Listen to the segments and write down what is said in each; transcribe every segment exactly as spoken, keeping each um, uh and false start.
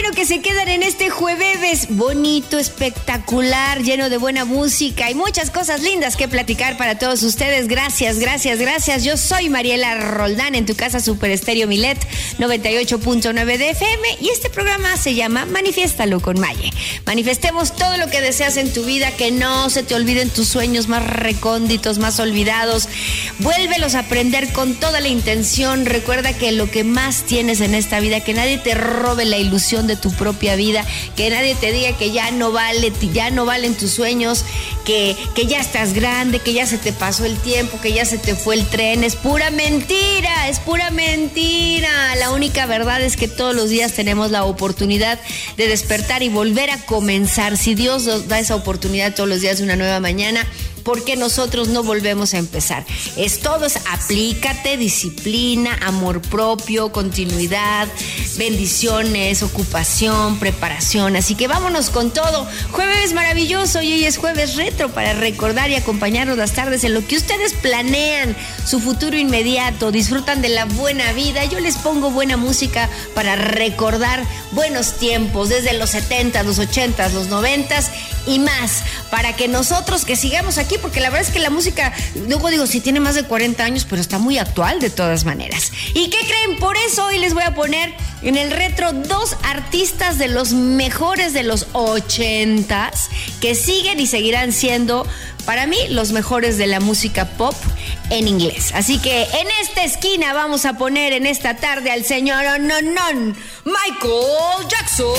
bueno que se quedan en este jueves bonito, espectacular, lleno de buena música y muchas cosas lindas que platicar para todos ustedes. Gracias, gracias, gracias. Yo soy Mariela Roldán en tu casa Super Estéreo Milet noventa y ocho punto nueve de F M y este programa se llama Manifiéstalo con Maye. Manifestemos todo lo que deseas en tu vida, que no se te olviden tus sueños más recónditos, más olvidados. Vuélvelos a aprender con toda la intención. Recuerda que lo que más tienes en esta vida, que nadie te robe la ilusión de tu propia vida, que nadie te diga que ya no vale, ya no valen tus sueños, que, que ya estás grande, que ya se te pasó el tiempo, que ya se te fue el tren. Es pura mentira, es pura mentira. La única verdad es que todos los días tenemos la oportunidad de despertar y volver a comenzar. Si Dios nos da esa oportunidad todos los días de una nueva mañana, ¿por qué nosotros no volvemos a empezar? Es todo, es aplícate, disciplina, amor propio, continuidad, bendiciones, ocupación, preparación. Así que vámonos con todo. Jueves maravilloso y hoy es jueves retro para recordar y acompañarnos las tardes en lo que ustedes planean, su futuro inmediato, disfrutan de la buena vida. Yo les pongo buena música para recordar buenos tiempos, desde los setentas, los ochentas, los noventas y más, para que nosotros que sigamos aquí, porque la verdad es que la música, luego digo, sí tiene más de cuarenta años, pero está muy actual de todas maneras. ¿Y qué creen? Por eso hoy les voy a poner en el retro dos artistas de los mejores de los ochentas que siguen y seguirán siendo, para mí, los mejores de la música pop en inglés. Así que en esta esquina vamos a poner en esta tarde al señor no, no, Michael Jackson.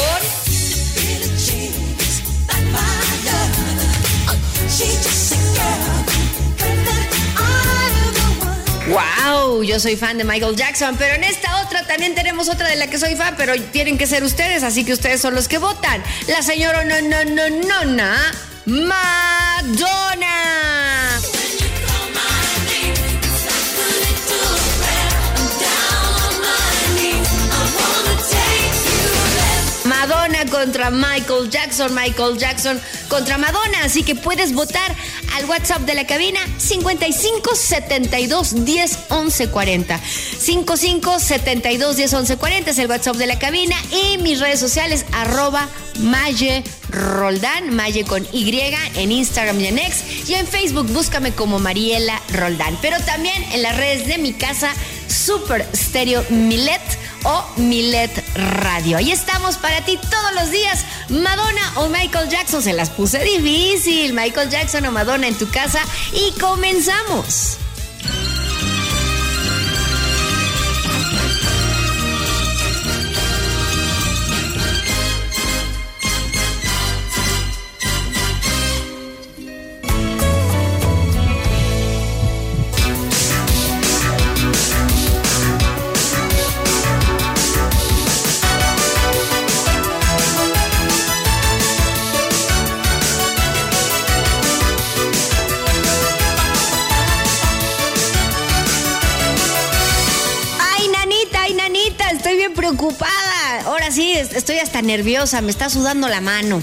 Wow, yo soy fan de Michael Jackson, pero en esta otra también tenemos otra de la que soy fan, pero tienen que ser ustedes, así que ustedes son los que votan. La señora no, no, no, no, no, Madonna. Madonna contra Michael Jackson, Michael Jackson contra Madonna, así que puedes votar al WhatsApp de la cabina cincuenta y cinco setenta y dos diez once cuarenta. cincuenta y cinco setenta y dos diez once cuarenta es el WhatsApp de la cabina y mis redes sociales arroba Maye Roldán, Maye con Y en Instagram y en X, y en Facebook búscame como Mariela Roldán, pero también en las redes de mi casa Super Estéreo Milet o Milet Radio. Ahí estamos para ti todos los días. Madonna o Michael Jackson, se las puse difícil. Michael Jackson o Madonna en tu casa y comenzamos. Preocupada, ahora sí, estoy hasta nerviosa, me está sudando la mano.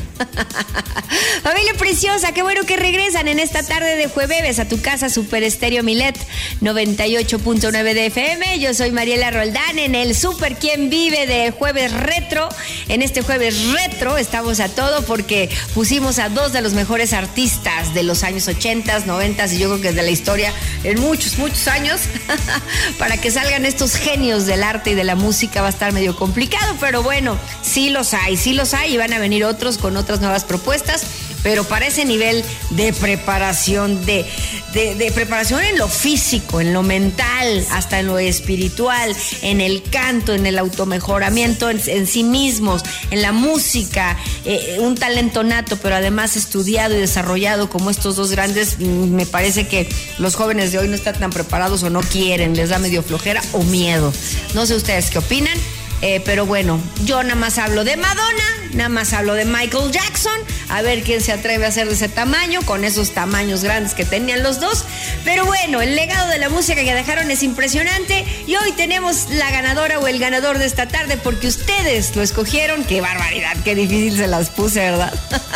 Familia preciosa, qué bueno que regresan en esta tarde de jueves a tu casa Super Estéreo Milet noventa y ocho punto nueve de F M. Yo soy Mariela Roldán en el Super Quien Vive de Jueves Retro. En este Jueves Retro estamos a todo porque pusimos a dos de los mejores artistas de los años ochentas, noventas y yo creo que de la historia en muchos, muchos años para que salgan estos genios del arte y de la música. Va a estar medio complicado, pero bueno, sí los hay, sí los hay y van a venir otros con otras nuevas propuestas, pero para ese nivel de preparación, de, de, de preparación en lo físico, en lo mental, hasta en lo espiritual, en el canto, en el automejoramiento en, en sí mismos, en la música, eh, un talento nato, pero además estudiado y desarrollado como estos dos grandes. Me parece que los jóvenes de hoy no están tan preparados o no quieren, les da medio flojera o miedo. No sé ustedes qué opinan. Eh, pero bueno, yo nada más hablo de Madonna, nada más hablo de Michael Jackson, a ver quién se atreve a hacer de ese tamaño, con esos tamaños grandes que tenían los dos. Pero bueno, el legado de la música que dejaron es impresionante y hoy tenemos la ganadora o el ganador de esta tarde porque ustedes lo escogieron. Qué barbaridad, qué difícil se las puse, ¿verdad?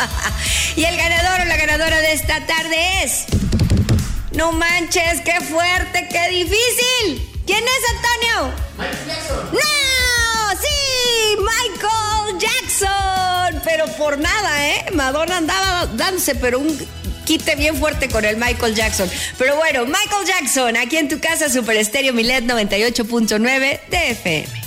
Y el ganador o la ganadora de esta tarde es... No manches, qué fuerte, qué difícil. ¿Quién es, Antonio? Michael Jackson. ¡No! ¡Sí! ¡Michael Jackson! por nada, ¿eh? Madonna andaba dándose, pero un quite bien fuerte con el Michael Jackson. Pero bueno, Michael Jackson, aquí en tu casa, Super Estéreo Milet noventa y ocho punto nueve de F M.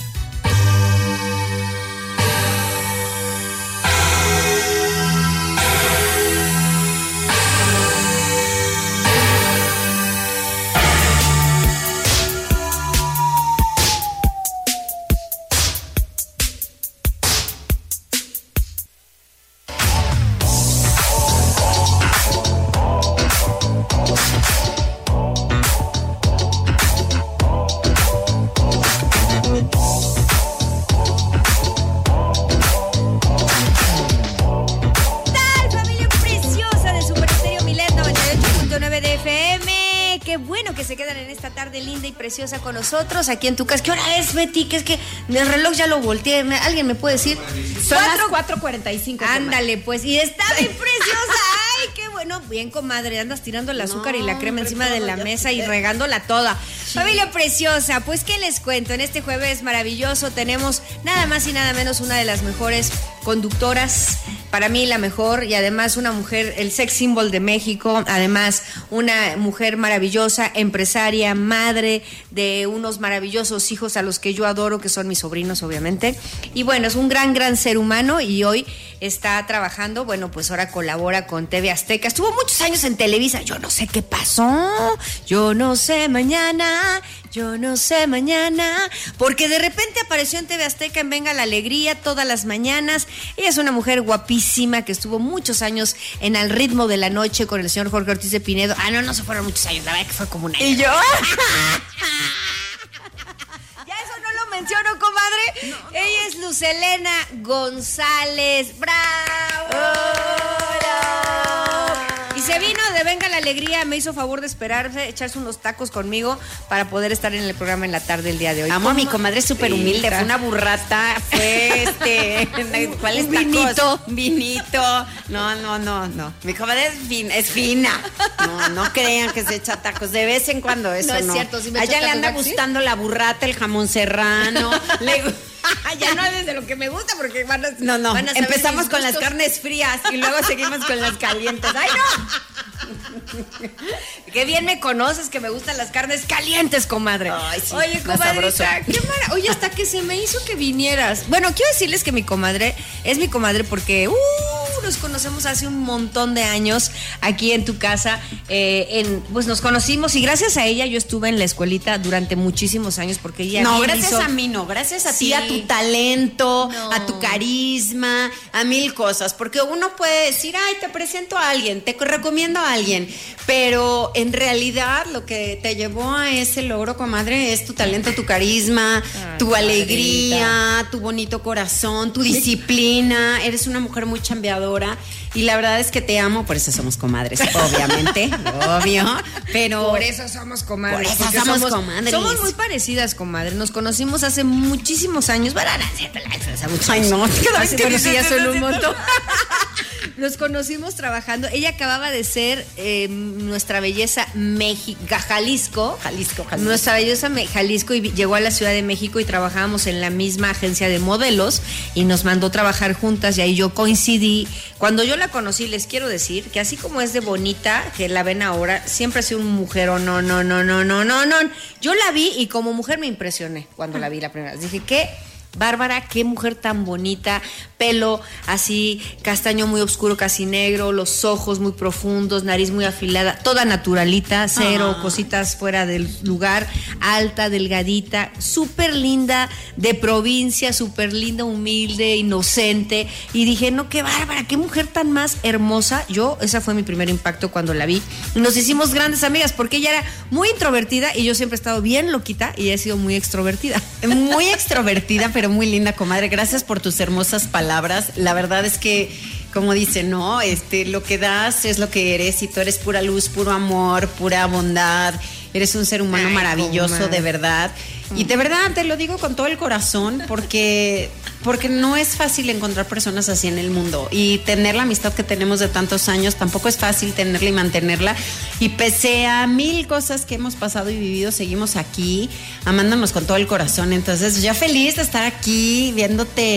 Linda y preciosa con nosotros aquí en tu casa. ¿Qué hora es, Betty? Que es que el reloj ya lo volteé. ¿Alguien me puede decir? Son las cuatro cuarenta y cinco. Ándale, pues. Y está bien preciosa. Ay, qué bueno. Bien, comadre. Andas tirando el azúcar no, y la crema encima de la mesa y regándola toda. Sí. Familia preciosa, pues, ¿qué les cuento? En este jueves maravilloso tenemos nada más y nada menos una de las mejores conductoras, para mí la mejor, y además una mujer, el sex symbol de México, además una mujer maravillosa, empresaria, madre de unos maravillosos hijos a los que yo adoro, que son mis sobrinos, obviamente. Y bueno, es un gran, gran ser humano y hoy está trabajando, bueno, pues ahora colabora con T V Azteca. Estuvo muchos años en Televisa, yo no sé qué pasó, yo no sé mañana, yo no sé mañana, porque de repente apareció en T V Azteca en Venga la Alegría todas las mañanas. Ella es una mujer guapísima que estuvo muchos años en Al Ritmo de la Noche con el señor Jorge Ortiz de Pinedo. Ah, no, no se fueron muchos años, la verdad que fue como un año. ¿Y yo? Ya eso no lo menciono, comadre. No, no. Ella es Luz Helena González. ¡Bravo! ¡Hola! Y se vino de Venga la Alegría, me hizo favor de esperarse, echarse unos tacos conmigo para poder estar en el programa en la tarde del día de hoy. Amo a mi comadre, súper humilde, fue una burrata, fue este, ¿cuáles tacos? Vinito. Vinito, no, no, no, no, mi comadre es fina, es fina, no, no crean que se echa tacos, de vez en cuando eso no. No es cierto, si me a ella le anda gustando la burrata, el jamón serrano, le ya no es de lo que me gusta porque van a, no, no, van a empezamos con las carnes frías y luego seguimos con las calientes. ¡Ay, no! Qué bien me conoces, que me gustan las carnes calientes, comadre. Ay, sí, oye, comadrita, qué mara... Oye, hasta que se me hizo que vinieras. Bueno, quiero decirles que mi comadre es mi comadre porque uh, nos conocemos hace un montón de años aquí en tu casa. Eh, en, pues nos conocimos y gracias a ella yo estuve en la escuelita durante muchísimos años porque ella... No, gracias hizo... a mí no, gracias a sí. ti, a tu talento, no. a tu carisma, a mil cosas. Porque uno puede decir, ay, te presento a alguien, te recomiendo a alguien, pero en realidad lo que te llevó a ese logro, comadre, es tu talento, tu carisma, ay, tu alegría, madrita. Tu bonito corazón, tu disciplina. Eres una mujer muy chambeadora y la verdad es que te amo, por eso somos comadres, obviamente, obvio, pero... Por eso somos comadres. Por eso somos, somos comadres. Somos muy parecidas, comadre. Nos conocimos hace muchísimos años. Ay, no, hace, pero sí, ya son un montón. Nos conocimos trabajando. Ella acababa de ser eh, nuestra belleza México, Jalisco. Jalisco, Jalisco. Nuestra belleza Jalisco y llegó a la Ciudad de México y trabajábamos en la misma agencia de modelos y nos mandó trabajar juntas y ahí yo coincidí. Cuando yo la conocí, les quiero decir que así como es de bonita, que la ven ahora, siempre ha sido un mujerón, no, no, no, no, no, no, no. Yo la vi y como mujer me impresioné cuando la vi la primera vez. Dije, ¿qué? Bárbara, qué mujer tan bonita, pelo así castaño muy oscuro, casi negro, los ojos muy profundos, nariz muy afilada, toda naturalita, cero ah. cositas fuera del lugar, alta, delgadita, súper linda, de provincia, súper linda, humilde, inocente, y dije, no, qué bárbara, qué mujer tan más hermosa. Yo, ese fue mi primer impacto cuando la vi, y nos hicimos grandes amigas, porque ella era muy introvertida, y yo siempre he estado bien loquita, y ella ha sido muy extrovertida. Muy extrovertida, pero muy linda, comadre. Gracias por tus hermosas palabras. La verdad es que, como dice, no, este, lo que das es lo que eres y tú eres pura luz, puro amor, pura bondad. Eres un ser humano Ay, maravilloso, comadre. De verdad. Y de verdad te lo digo con todo el corazón porque, porque no es fácil encontrar personas así en el mundo y tener la amistad que tenemos de tantos años tampoco es fácil tenerla y mantenerla, y pese a mil cosas que hemos pasado y vivido seguimos aquí amándonos con todo el corazón. Entonces yo feliz de estar aquí viéndote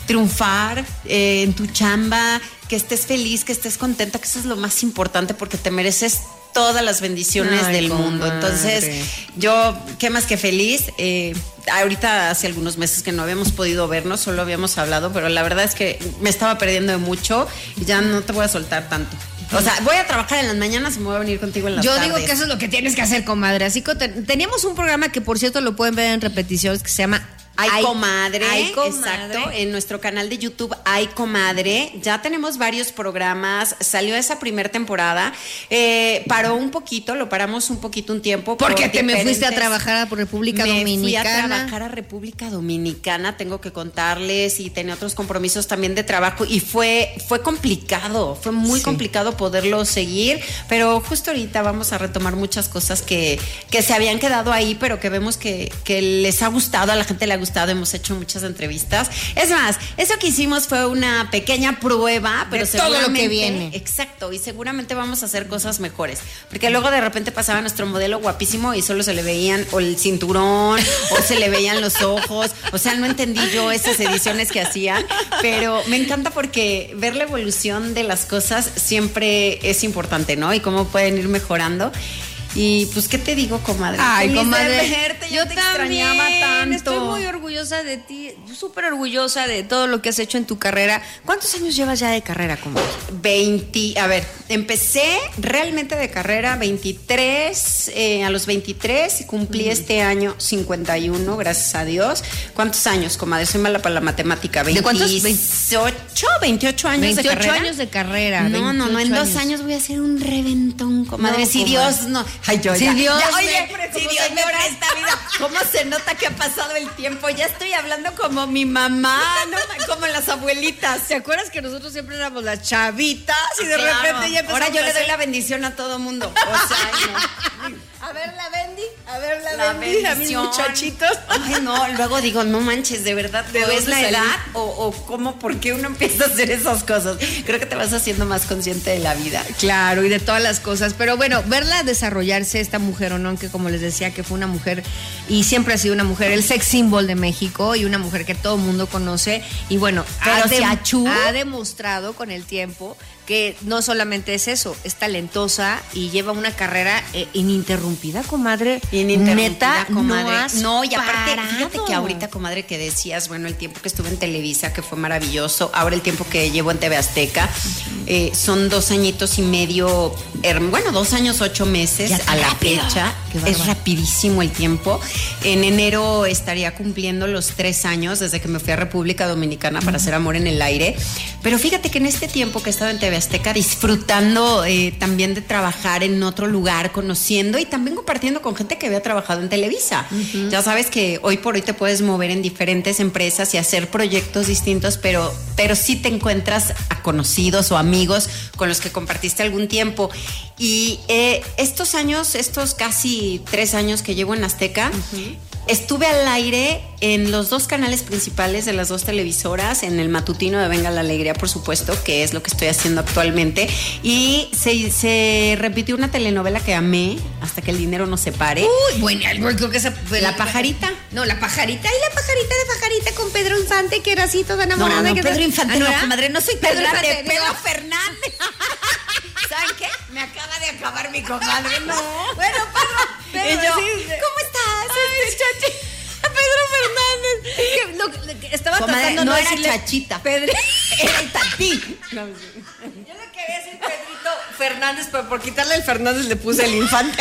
triunfar eh, en tu chamba, que estés feliz, que estés contenta, que eso es lo más importante porque te mereces todas las bendiciones Ay, del comadre. mundo. Entonces, yo, qué más que feliz. Eh, ahorita hace algunos meses que no habíamos podido vernos, solo habíamos hablado, pero la verdad es que me estaba perdiendo de mucho y ya no te voy a soltar tanto. O sea, voy a trabajar en las mañanas y me voy a venir contigo en las Yo tardes. digo que eso es lo que tienes que hacer, comadre. Así que te- teníamos un programa que, por cierto, lo pueden ver en repeticiones, que se llama Ay, Ay, comadre, Ay, comadre. exacto, en nuestro canal de YouTube Ay, comadre, ya tenemos varios programas, salió esa primera temporada, eh, paró un poquito, lo paramos un poquito un tiempo. Porque por te me fuiste a diferentes- trabajar a República me Dominicana. fui a trabajar a República Dominicana, tengo que contarles, y tenía otros compromisos también de trabajo, y fue, fue complicado, fue muy Sí. complicado poderlo seguir, pero justo ahorita vamos a retomar muchas cosas que, que se habían quedado ahí, pero que vemos que, que les ha gustado, a la gente le ha gustado, hemos hecho muchas entrevistas. Es más, eso que hicimos fue una pequeña prueba, pero De todo lo que seguramente, viene. exacto, y seguramente vamos a hacer cosas mejores, porque luego de repente pasaba nuestro modelo guapísimo y solo se le veían o el cinturón o se le veían los ojos, o sea, no entendí yo esas ediciones que hacían, pero me encanta porque ver la evolución de las cosas siempre es importante, ¿no? Y cómo pueden ir mejorando. Y pues, ¿qué te digo, comadre? Ay, Feliz comadre. de verte, yo, te extrañaba tanto. Estoy muy orgullosa de ti, súper orgullosa de todo lo que has hecho en tu carrera. ¿Cuántos años llevas ya de carrera, comadre? veinte, a ver, empecé realmente de carrera veintitrés, eh, a los veintitrés, y cumplí uh-huh. este año cincuenta y uno, gracias a Dios. ¿Cuántos años, comadre? Soy mala para la matemática. ¿De cuántos? veintiocho, veintiocho años veintiocho de carrera. años de carrera. No, no, no, en años. dos años voy a hacer un reventón, comadre. No, si comadre. Dios no. Ay, yo Si ya, Dios ya, me oye, pre- si como Dios me señora. presta vida. ¿Cómo se nota que ha pasado el tiempo? Ya estoy hablando como mi mamá, ¿no? Como las abuelitas. ¿Te acuerdas que nosotros siempre éramos las chavitas y de Claro. repente ya empezamos Ahora yo a le doy hacer- la bendición a todo mundo. O sea, ay, no. A ver la Bendy, a ver la, La Bendy, a mis bendición. muchachitos. Ay, no, luego digo, no manches, ¿de verdad ¿De ¿o es dónde la salí? edad o, o cómo, por qué uno empieza a hacer esas cosas? Creo que te vas haciendo más consciente de la vida. Claro, y de todas las cosas. Pero bueno, verla desarrollarse, esta mujer, o no, que como les decía, que fue una mujer y siempre ha sido una mujer, el sex symbol de México, y una mujer que todo el mundo conoce. Y bueno, Pero ha, si achú. ha demostrado con el tiempo que no solamente es eso, es talentosa y lleva una carrera eh, ininterrumpida, comadre. Ininterrumpida, Neta, comadre. no has No, y aparte, parado. fíjate que ahorita, comadre, que decías, bueno, el tiempo que estuve en Televisa, que fue maravilloso, ahora el tiempo que llevo en T V Azteca, eh, son dos añitos y medio, her- bueno, dos años, ocho meses Ya está a la rápido. fecha. Qué bárbaro. Es rapidísimo el tiempo. En enero estaría cumpliendo los tres años desde que me fui a República Dominicana para hacer Amor en el Aire. Pero fíjate que en este tiempo que he estado en T V Azteca, disfrutando eh, también de trabajar en otro lugar, conociendo y también compartiendo con gente que había trabajado en Televisa. Uh-huh. Ya sabes que hoy por hoy te puedes mover en diferentes empresas y hacer proyectos distintos, pero, pero sí te encuentras a conocidos o amigos con los que compartiste algún tiempo. Y eh, estos años, estos casi tres años que llevo en Azteca, uh-huh. estuve al aire en los dos canales principales de las dos televisoras, en el matutino de Venga la Alegría, por supuesto, que es lo que estoy haciendo actualmente, y se, se repitió una telenovela que amé, Hasta que el dinero nos separe. Uy, bueno, creo que esa... La pajarita. No, la pajarita, y la pajarita de pajarita con Pedro Infante, que era así toda enamorada. No, no, que Pedro Infante, ¿Ah, no, no, era? comadre, no soy Pedro Pedro Infante, Infante, Pedro no. Fernández. ¿Saben qué? Me acaba de acabar mi comadre, no. Bueno, Pedro, Pedro, Y yo, sí, ¿cómo estás? Ay, chachi. Pedro Fernández. Que, lo, lo que estaba Comadre, tratando no de era decirle, Chachita. Pedro. Era el tatí. Yo le quería decir Pedrito Fernández, pero por quitarle el Fernández le puse el Infante.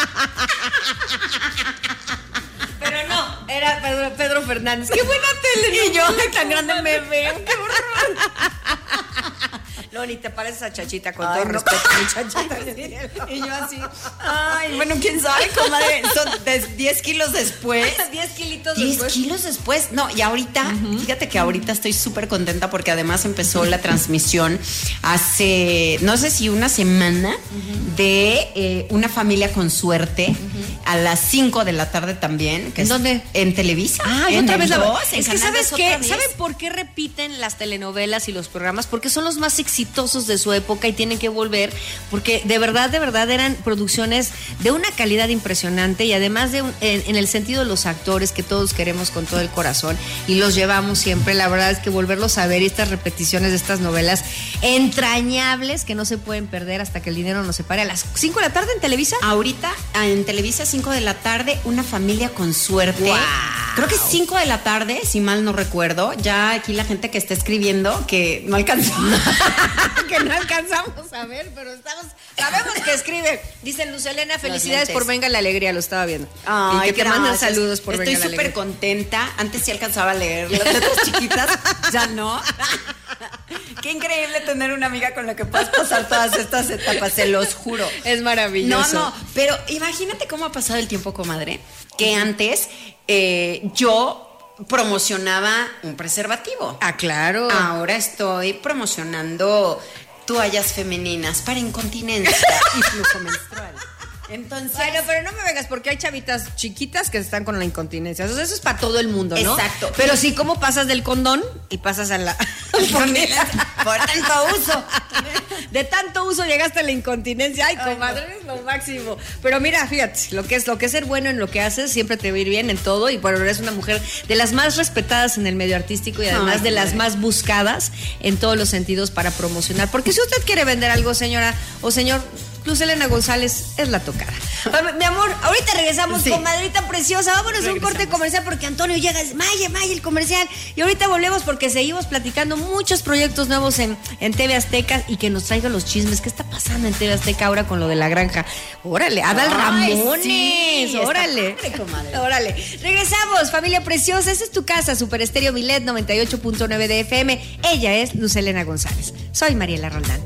Pero no, era Pedro, Pedro Fernández. ¡Qué buena tele! Y yo, tan grande me veo. ¡Qué horror! No, ni te pareces a Chachita, con Ay, todo no. respeto, mi Chachita. Y yo así, ay, bueno, quién sabe, comadre, son de diez kilos después. diez kilitos diez después. kilos después. No, y ahorita, uh-huh. fíjate que ahorita estoy súper contenta porque además empezó la transmisión hace, no sé si una semana, uh-huh. de eh, Una familia con suerte, uh-huh. a las cinco de la tarde también. Que ¿En es dónde? En Televisa. Ah, en otra vez la dos, en Es que Canal ¿sabes dos qué? otra vez. ¿Saben por qué repiten las telenovelas y los programas? Porque son los más exitosos exitosos de su época y tienen que volver porque de verdad, de verdad eran producciones de una calidad impresionante y además de un, en, en el sentido de los actores que todos queremos con todo el corazón y los llevamos siempre. La verdad es que volverlos a ver y estas repeticiones de estas novelas entrañables que no se pueden perder hasta que el dinero nos separe. A las cinco de la tarde en Televisa. Ahorita en Televisa, cinco de la tarde, Una familia con suerte. Wow. Creo que es cinco de la tarde, si mal no recuerdo. Ya aquí la gente que está escribiendo que no alcanzó. que no alcanzamos a ver, pero estamos, sabemos que escribe. Dice Luz Elena, felicidades por Venga la Alegría, lo estaba viendo. Ay, y que gracias. te mandan saludos por Estoy Venga la Alegría. súper contenta. Antes sí alcanzaba a leer las letras chiquitas, ya no. Qué increíble tener una amiga con la que puedas pasar todas estas etapas, se los juro. Es maravilloso. No, no, pero imagínate cómo ha pasado el tiempo, comadre, que antes eh, yo promocionaba un preservativo. Ah, claro. Ahora estoy promocionando toallas femeninas para incontinencia y flujo menstrual. Entonces, bueno, pero no me vengas porque hay chavitas chiquitas que están con la incontinencia. O sea, eso es para todo el mundo, ¿no? Exacto. Pero sí, ¿cómo pasas del condón y pasas a la incontinencia por tanto uso? De tanto uso llegaste a la incontinencia. Ay, comadre, Ay, no. Es lo máximo. Pero mira, fíjate, lo que es lo que es ser bueno en lo que haces, siempre te va a ir bien en todo. Y bueno, eres una mujer de las más respetadas en el medio artístico y además Ay, de las madre. más buscadas en todos los sentidos para promocionar. Porque si usted quiere vender algo, señora o señor, Luz Elena González es la tocada. Mi amor, ahorita regresamos, Sí. comadrita preciosa. Vámonos a un corte comercial porque Antonio llega. Maya, Maya, el comercial. Y ahorita volvemos porque seguimos platicando muchos proyectos nuevos en, en T V Azteca y que nos traiga los chismes. ¿Qué está pasando en T V Azteca ahora con lo de la granja? Órale, Adal Ay, Ramones. sí, órale. está padre, comadre. Órale. Regresamos, familia preciosa. Esta es tu casa, Super Estéreo Milet noventa y ocho punto nueve de F M. Ella es Luz Elena González. Soy Mariela Roldán.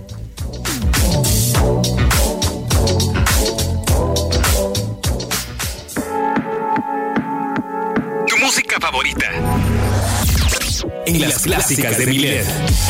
Tu música favorita en las clásicas de Milet.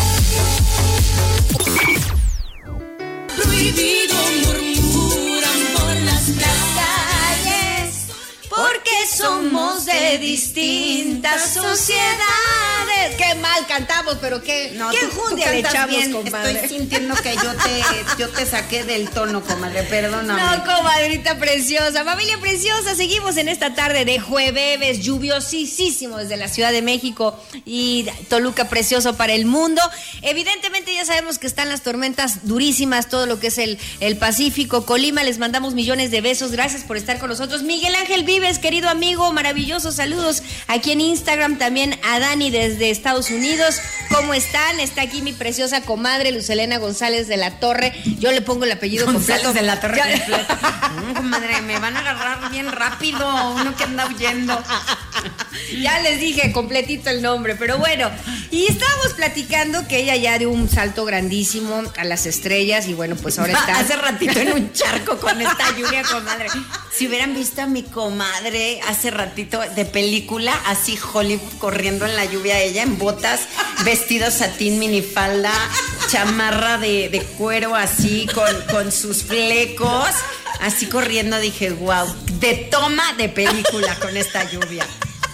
Prohibido murmuran por las calles, Porque somos de distintas sociedades. Qué mal cantamos, pero qué, No, qué tú- tú enjundia le cantas echamos, bien. compadre. Estoy sintiendo que yo te, yo te saqué del tono, comadre, perdóname. No, comadrita preciosa, familia preciosa, seguimos en esta tarde de jueves, lluviosísimo desde la Ciudad de México y Toluca precioso para el mundo. Evidentemente ya sabemos que están las tormentas durísimas, todo lo que es el, el Pacífico, Colima, les mandamos millones de besos, gracias por estar con nosotros. Miguel Ángel Vives, querido amigo, maravillosos saludos aquí en Instagram, también a Dani desde Estados Unidos. ¿Cómo están? Está aquí mi preciosa comadre Luz Elena González de la Torre, yo le pongo el apellido González completo. de la Torre Ya- completa. No, comadre, me van a agarrar bien rápido, uno que anda huyendo. Ya les dije completito el nombre, pero bueno. Y estábamos platicando que ella ya dio un salto grandísimo a las estrellas y bueno, pues ahora está... Hace ratito en un charco con esta lluvia, comadre. Si hubieran visto a mi comadre hace ratito de película, así Hollywood corriendo en la lluvia, ella en botas, vestido satín, minifalda, chamarra de, de cuero así, con, con sus flecos, así corriendo, dije, wow, de toma de película con esta lluvia.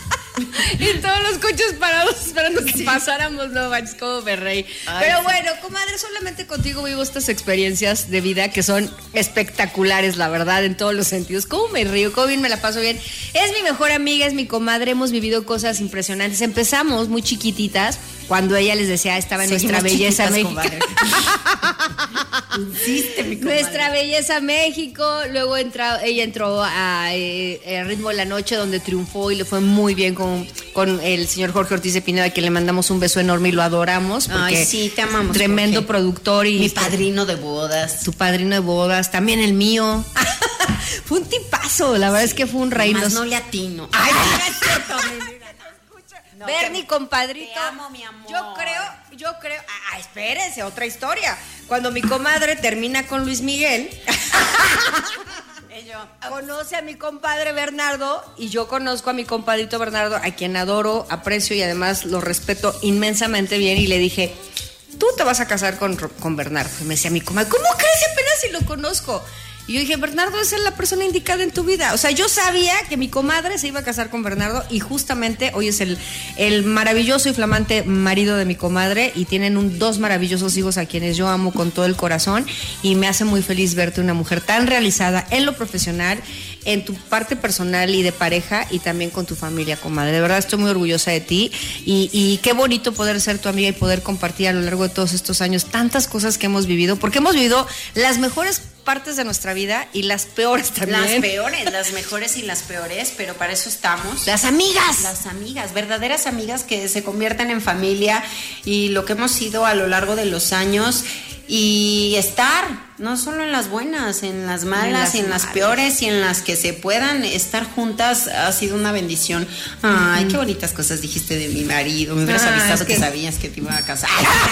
Y todos los coches parados esperando que pasáramos, no manches, cómo me reí. Ay, Pero sí. bueno, comadre, solamente contigo vivo estas experiencias de vida que son espectaculares, la verdad, en todos los sentidos. ¿Cómo me río? ¿Cómo bien me la paso bien? Es mi mejor amiga, es mi comadre, hemos vivido cosas impresionantes. Empezamos muy chiquititas, cuando ella les decía, estaba en Seguimos nuestra belleza chiquitas, México. comadre. Insiste, mi comadre. Nuestra belleza México, luego entra, ella entró a, eh, a Ritmo de la Noche, donde triunfó y le fue muy bien con, con el señor Jorge Ortiz de Pineda, a quien le mandamos un beso enorme y lo adoramos. Porque Ay, sí, te amamos, tremendo Jorge. productor y Mi padrino de bodas. tu padrino de bodas, también el mío. Fue un tipazo, la verdad es que fue un rey. Más Nos- no le atino. Ay, no es cierto, mi vida, no escucha. No, Bernie, te- compadrito. Te amo, mi amor. Yo creo, yo creo. Ah, espérense, otra historia. Cuando mi comadre termina con Luis Miguel, Y yo, conoce a mi compadre Bernardo y yo conozco a mi compadrito Bernardo, a quien adoro, aprecio y además lo respeto inmensamente bien. Y le dije, tú te vas a casar con, con Bernardo. Y me decía mi comadre, ¿cómo crees? Apenas si lo conozco. Y yo dije, Bernardo es la persona indicada en tu vida. O sea, yo sabía que mi comadre se iba a casar con Bernardo y justamente hoy es el, el maravilloso y flamante marido de mi comadre y tienen un, dos maravillosos hijos a quienes yo amo con todo el corazón y me hace muy feliz verte una mujer tan realizada en lo profesional, en tu parte personal y de pareja y también con tu familia, comadre. De verdad estoy muy orgullosa de ti y, y qué bonito poder ser tu amiga y poder compartir a lo largo de todos estos años tantas cosas que hemos vivido, porque hemos vivido las mejores partes de nuestra vida y las peores también. Las peores, las mejores y las peores, pero para eso estamos. Las amigas. Las amigas, verdaderas amigas que se convierten en familia y lo que hemos sido a lo largo de los años y estar, no solo en las buenas, en las malas, en las, en las peores y en las que se puedan estar juntas ha sido una bendición. Ay, uh-huh. Qué bonitas cosas dijiste de mi marido, me hubieras ah, avisado es que... que sabías que te iba a casar.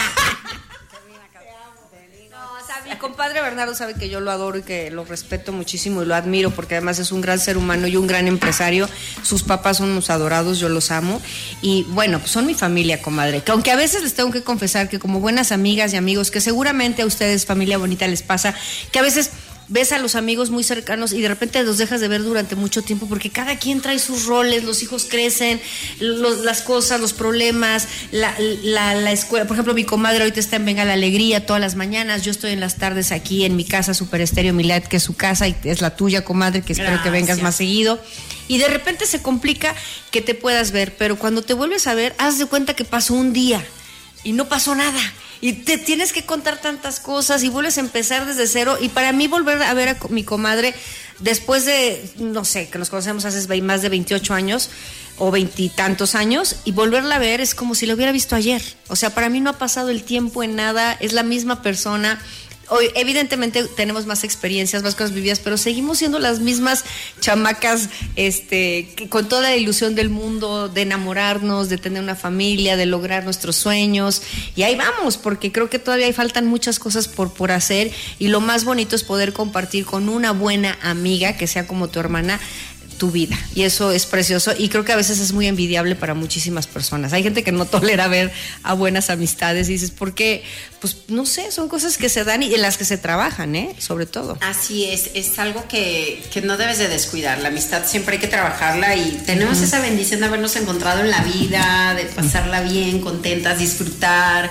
Mi compadre Bernardo sabe que yo lo adoro y que lo respeto muchísimo y lo admiro porque además es un gran ser humano y un gran empresario. Sus papás son unos adorados, yo los amo. Y bueno, pues son mi familia, comadre. Que aunque a veces les tengo que confesar que como buenas amigas y amigos, que seguramente a ustedes, familia bonita, les pasa, que a veces ves a los amigos muy cercanos y de repente los dejas de ver durante mucho tiempo porque cada quien trae sus roles, los hijos crecen, los, las cosas, los problemas, la, la, la escuela. Por ejemplo, mi comadre ahorita está en Venga la Alegría todas las mañanas, yo estoy en las tardes aquí en mi casa Super Estéreo Milat, que es su casa y es la tuya, comadre, que espero Gracias. Que vengas más seguido. Y de repente se complica que te puedas ver, pero cuando te vuelves a ver, haz de cuenta que pasó un día y no pasó nada. Y te tienes que contar tantas cosas y vuelves a empezar desde cero. Y para mí volver a ver a mi comadre después de, no sé, que nos conocemos hace más de veintiocho años o veintitantos años, y volverla a ver es como si la hubiera visto ayer. O sea, para mí no ha pasado el tiempo en nada, es la misma persona. Hoy, evidentemente tenemos más experiencias, más cosas vividas, pero seguimos siendo las mismas chamacas, este, que, con toda la ilusión del mundo, de enamorarnos, de tener una familia, de lograr nuestros sueños, y ahí vamos, porque creo que todavía faltan muchas cosas por, por hacer, y lo más bonito es poder compartir con una buena amiga, que sea como tu hermana, tu vida, y eso es precioso y creo que a veces es muy envidiable para muchísimas personas. Hay gente que no tolera ver a buenas amistades y dices, ¿por qué? Pues no sé, son cosas que se dan y en las que se trabajan, ¿eh? Sobre todo. Así es, es algo que, que no debes de descuidar, la amistad siempre hay que trabajarla y tenemos uh-huh. esa bendición de habernos encontrado en la vida, de pasarla bien, contentas, disfrutar,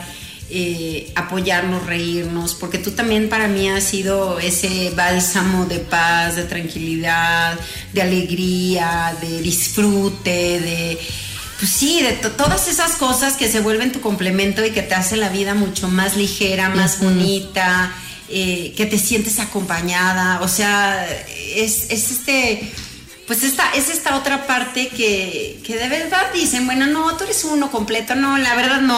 Eh, apoyarnos, reírnos, porque tú también para mí has sido ese bálsamo de paz, de tranquilidad, de alegría, de disfrute, de, pues sí, de to- todas esas cosas que se vuelven tu complemento y que te hacen la vida mucho más ligera, más uh-huh. bonita, eh, que te sientes acompañada, o sea, es, es este... Pues esta, es esta otra parte que, que de verdad dicen, bueno, no, tú eres uno completo, no, la verdad no.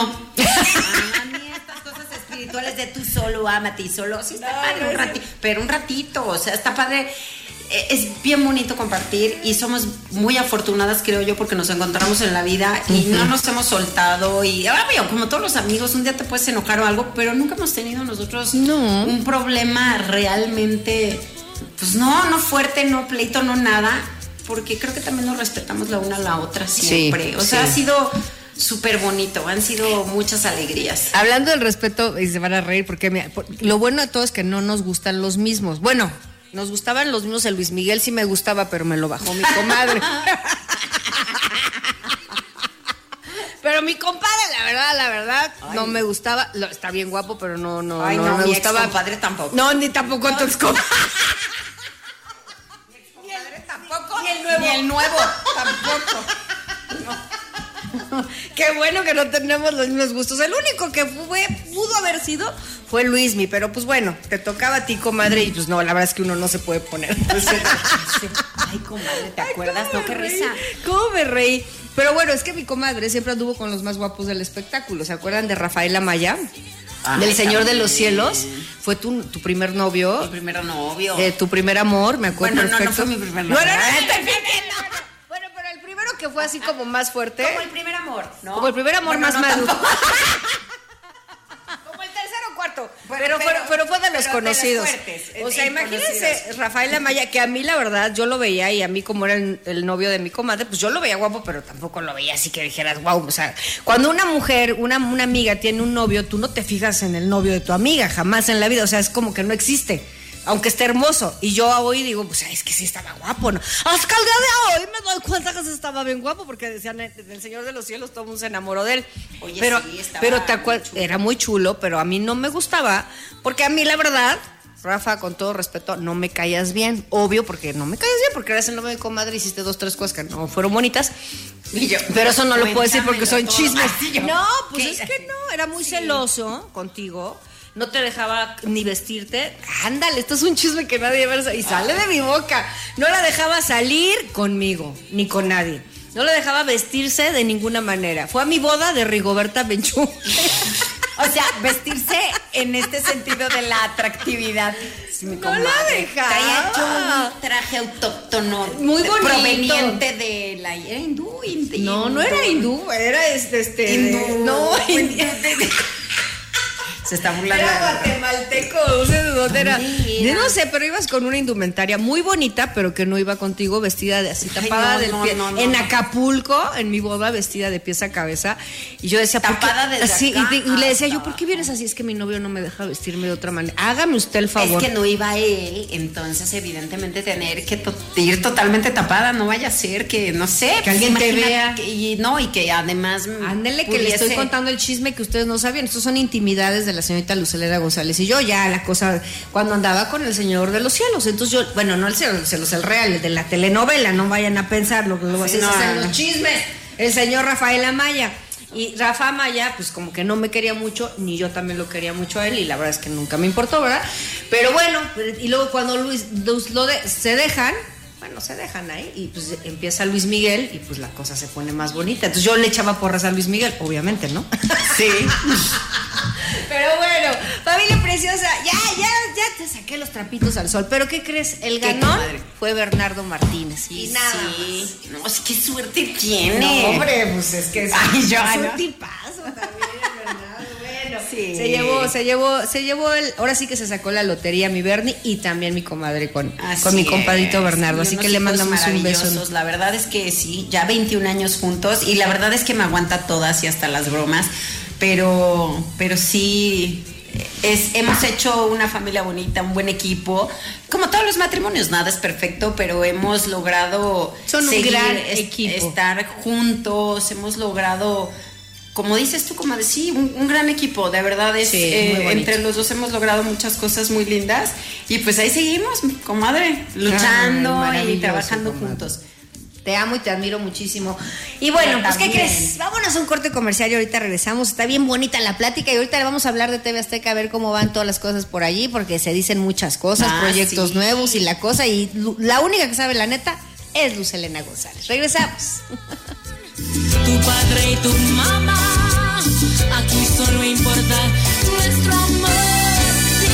A mí estas cosas espirituales de tú solo, ámate y solo, sí está no, padre no, un ratito, pero un ratito, o sea, está padre, es bien bonito compartir y somos muy afortunadas, creo yo, porque nos encontramos en la vida y uh-huh. no nos hemos soltado y, obvio, como todos los amigos, un día te puedes enojar o algo, pero nunca hemos tenido nosotros no. un problema realmente, pues no, no fuerte, no pleito, no nada, porque creo que también nos respetamos la una a la otra siempre. Sí, o sea, sí. ha sido súper bonito, han sido muchas alegrías. Hablando del respeto, y se van a reír, porque me, por, lo bueno de todo es que no nos gustan los mismos. Bueno, nos gustaban los mismos, el Luis Miguel sí me gustaba, pero me lo bajó mi comadre. Pero mi compadre, la verdad, la verdad, Ay. no me gustaba. Lo, está bien guapo, pero no, no, Ay, no, no me mi gustaba. Mi compadre tampoco. No, ni tampoco no. tu excomadre. Ni el nuevo. Ni el nuevo, tampoco. No. Qué bueno que no tenemos los mismos gustos. El único que fue, pudo haber sido fue Luismi, pero pues bueno, te tocaba a ti, comadre, y pues no, la verdad es que uno no se puede poner. Ay, comadre, ¿te Ay, acuerdas? No, qué risa. ¿Cómo me reí? Pero bueno, es que mi comadre siempre anduvo con los más guapos del espectáculo. ¿Se acuerdan de Rafael Amaya? Ay, del Señor también. de los Cielos. Fue tu, tu primer novio. Mi primer novio. Eh, tu primer amor, me acuerdo bueno, perfecto. No, no fue mi primer novio. No, no, no, no, no, no. Bueno, pero el primero que fue así como más fuerte. Como el primer amor, ¿no? Como el primer amor bueno, más no, maduro. Como el tercero o cuarto. Bueno, pero, pero, pero fue de los conocidos. De los fuertes, o sea, imagínense Rafael Amaya, que a mí la verdad yo lo veía y a mí como era el, el novio de mi comadre, pues yo lo veía guapo, pero tampoco lo veía así que dijeras, wow, o sea, cuando una mujer, una, una amiga tiene un novio, tú no te fijas en el novio de tu amiga, jamás en la vida, o sea, es como que no existe. aunque esté hermoso. Y yo hoy digo, pues es que sí estaba guapo, ¿no? Hasta el día de hoy me doy cuenta que sí estaba bien guapo, porque decían, el Señor de los Cielos, todo el mundo se enamoró de él. Oye, pero sí, estaba pero te muy acuer- chulo. era muy chulo, pero a mí no me gustaba, porque a mí la verdad, Rafa, con todo respeto, no me caías bien. Obvio, porque no me caías bien, porque eres el novio de mi comadre, hiciste dos, tres cosas que no fueron bonitas. Y yo, Pero eso no lo puedo decir porque son cuéntamelo todo. chismes. Así yo, No, pues ¿qué? es que no, era muy Sí. celoso contigo. No te dejaba ni vestirte. Ándale, esto es un chisme que nadie versa. Y sale de mi boca. No la dejaba salir conmigo, ni con nadie. No la dejaba vestirse de ninguna manera. Fue a mi boda de Rigoberta Menchú. O sea, vestirse en este sentido de la atractividad. Sí, mi No la comadre. dejaba. Traía yo un traje autóctono. Muy bonito. Proveniente de la... Era hindú, hindú. No, no era hindú, era este, este Hindú. no, hindú. Se está burlando. Era guatemalteco, no sé de dónde era. ¿Dónde Yo era? no sé, pero ibas con una indumentaria muy bonita, pero que no iba contigo vestida de así, Ay, tapada no, del no, pie. no, no, en no. Acapulco, en mi boda, vestida de pies a cabeza. Y yo decía, ¿por qué? Tapada desde Así, y, acá de- y le decía yo, hasta ¿por qué vienes así? Es que mi novio no me deja vestirme de otra manera. Hágame usted el favor. Es que no iba él, entonces evidentemente tener que to- ir totalmente tapada, no vaya a ser que, no sé, Que alguien te imagina vea. que- y no, y que además Ándele, que le estoy pudiese- contando el chisme que ustedes no sabían. Estos son intimidades de la señorita Lucelena González y yo, ya la cosa, cuando andaba con el Señor de los Cielos. Entonces yo, bueno, no el Señor de los Cielos, el real, el de la telenovela, no vayan a pensar lo que luego Sí, así no, se hacen no. los chismes. El señor Rafael Amaya. Y Rafa Amaya, pues como que no me quería mucho, ni yo también lo quería mucho a él, y la verdad es que nunca me importó, ¿verdad? Pero bueno, y luego cuando Luis, Luis lo de- se dejan, bueno, se dejan ahí, y pues empieza Luis Miguel, y pues la cosa se pone más bonita. Entonces yo le echaba porras a Luis Miguel, obviamente, ¿no? Sí. Pero bueno, familia preciosa, ya, ya, ya te saqué los trapitos al sol. Pero ¿qué crees? El ¿Qué, ganón comadre? fue Bernardo Martínez. Y Y nada sí. más. No, es que suerte tiene. No, hombre, pues es que es, Ay, yo, es ¿no? un tipazo también, Bernardo. Bueno, Sí. se llevó, se llevó, se llevó el, ahora sí que se sacó la lotería mi Bernie y también mi comadre con, Así con mi compadrito es. Bernardo. Y Así unos que le hijos mandamos un beso. maravillosos. La verdad es que sí, ya veintiún años juntos y la verdad es que me aguanta todas y hasta las bromas, pero, pero sí. Es, hemos hecho una familia bonita, un buen equipo. Como todos los matrimonios, nada es perfecto, pero hemos logrado Son un seguir, gran es- equipo. estar juntos, hemos logrado, como dices tú, como sí, un, un gran equipo, de verdad es, Sí, eh, muy bonito. entre los dos hemos logrado muchas cosas muy lindas y pues ahí seguimos, comadre, luchando Ay, y maravilloso, trabajando comadre. juntos. Te amo y te admiro muchísimo. Y bueno, Yo pues ¿qué también. crees? Vámonos a un corte comercial y ahorita regresamos. Está bien bonita la plática y ahorita le vamos a hablar de T V Azteca, a ver cómo van todas las cosas por allí, porque se dicen muchas cosas, Ah, proyectos sí. nuevos y la cosa. Y Lu- la única que sabe la neta es Lucelena González. Regresamos. Tu padre y tu mamá, aquí solo importa nuestro amor. Si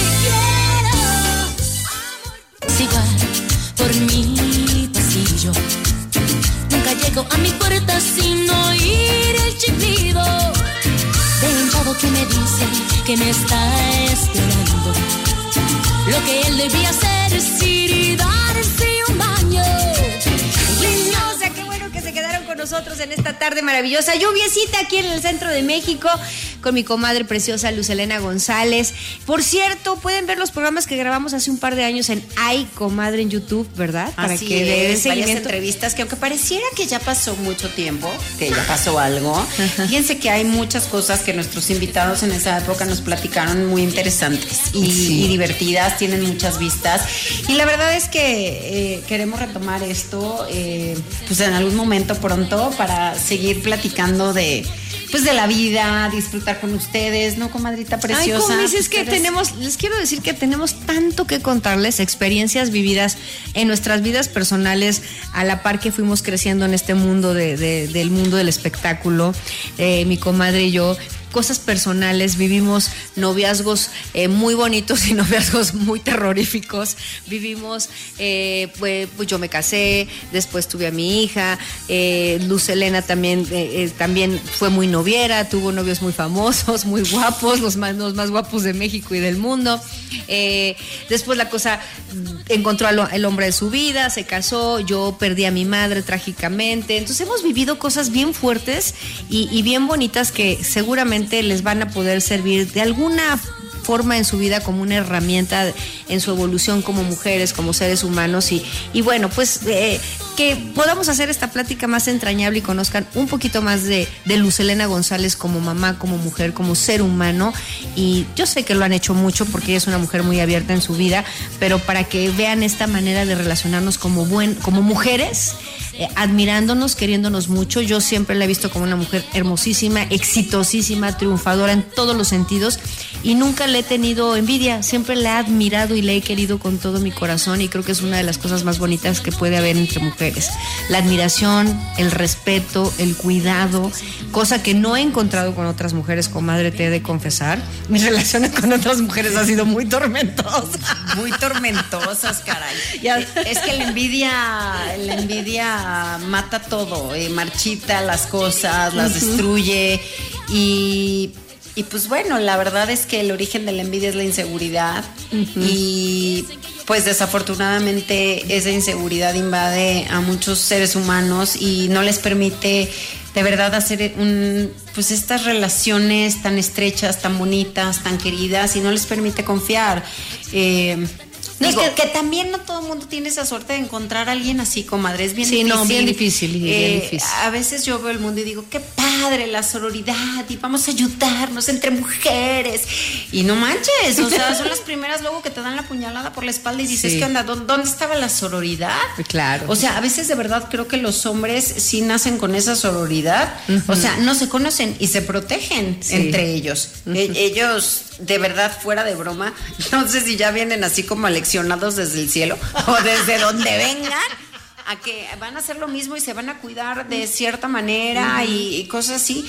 quiero siga por mi pasillo, nunca llego a mi puerta sin oír el chiflido de un chavo que me dice que me está esperando. Lo que él debía hacer es ir y darse un baño. Preciosa, qué bueno que se quedaron con nosotros en esta tarde maravillosa. Lluviecita aquí en el centro de México con mi comadre preciosa Lucelena González. Por cierto, pueden ver los programas que grabamos hace un par de años en Ay Comadre en YouTube, ¿verdad? Para Así que le den es, varias seguimiento. entrevistas que aunque pareciera que ya pasó mucho tiempo, que ya pasó algo, fíjense que hay muchas cosas que nuestros invitados en esa época nos platicaron muy interesantes y, Sí. y divertidas, tienen muchas vistas y la verdad es que eh, queremos retomar esto eh, pues en algún momento pronto para seguir platicando de pues de la vida, disfrutar con ustedes, ¿no, comadrita preciosa? Ay, comis, es que Ustedes- tenemos, les quiero decir que tenemos tanto que contarles, experiencias vividas en nuestras vidas personales, a la par que fuimos creciendo en este mundo de, de- del mundo del espectáculo, eh, mi comadre y yo. Cosas personales, vivimos noviazgos eh, muy bonitos y noviazgos muy terroríficos. Vivimos, eh, pues, pues yo me casé, después tuve a mi hija, eh, Luz Helena también, eh, eh, también fue muy noviera, tuvo novios muy famosos, muy guapos, los más, los más guapos de México y del mundo. Eh, después la cosa mm, encontró al el hombre de su vida, se casó, yo perdí a mi madre trágicamente. Entonces hemos vivido cosas bien fuertes y, y bien bonitas que seguramente les van a poder servir de alguna forma en su vida como una herramienta en su evolución como mujeres, como seres humanos. Y, y bueno, pues eh, que podamos hacer esta plática más entrañable y conozcan un poquito más de, de Luz Helena González como mamá, como mujer, como ser humano. Y yo sé que lo han hecho mucho porque ella es una mujer muy abierta en su vida, pero para que vean esta manera de relacionarnos como, buen, como mujeres, eh, admirándonos, queriéndonos mucho. Yo siempre la he visto como una mujer hermosísima, exitosísima, triunfadora en todos los sentidos, y nunca le he tenido envidia, siempre la he admirado y la he querido con todo mi corazón, y creo que es una de las cosas más bonitas que puede haber entre mujeres. La admiración, el respeto, el cuidado, cosa que no he encontrado con otras mujeres, comadre, te he de confesar. Mis relaciones con otras mujeres han sido muy tormentosas. Muy tormentosas, caray. Ya. Es que la envidia, la envidia mata todo, eh, marchita las cosas, las uh-huh. destruye. Y, y pues bueno, la verdad es que el origen de la envidia es la inseguridad. Uh-huh. Y pues desafortunadamente esa inseguridad invade a muchos seres humanos y no les permite de verdad hacer un, pues estas relaciones tan estrechas, tan bonitas, tan queridas, y no les permite confiar. Eh, No, Digo, es que, que también no todo el mundo tiene esa suerte de encontrar a alguien así, comadre. Es bien sí, difícil. no, bien difícil, bien eh, difícil. A veces yo veo el mundo y digo, qué padre la sororidad y vamos a ayudarnos entre mujeres. Y no manches, o sea, son las primeras luego que te dan la puñalada por la espalda y dices, sí. ¿qué onda? ¿Dónde estaba la sororidad? Claro. O sea, a veces de verdad creo que los hombres sí nacen con esa sororidad. Uh-huh. O sea, no se conocen y se protegen sí. entre ellos. Uh-huh. E- ellos, de verdad, fuera de broma, no sé si ya vienen así como aleccionados desde el cielo o desde donde vengan, a que van a hacer lo mismo y se van a cuidar de cierta manera uh-huh. y, y cosas así.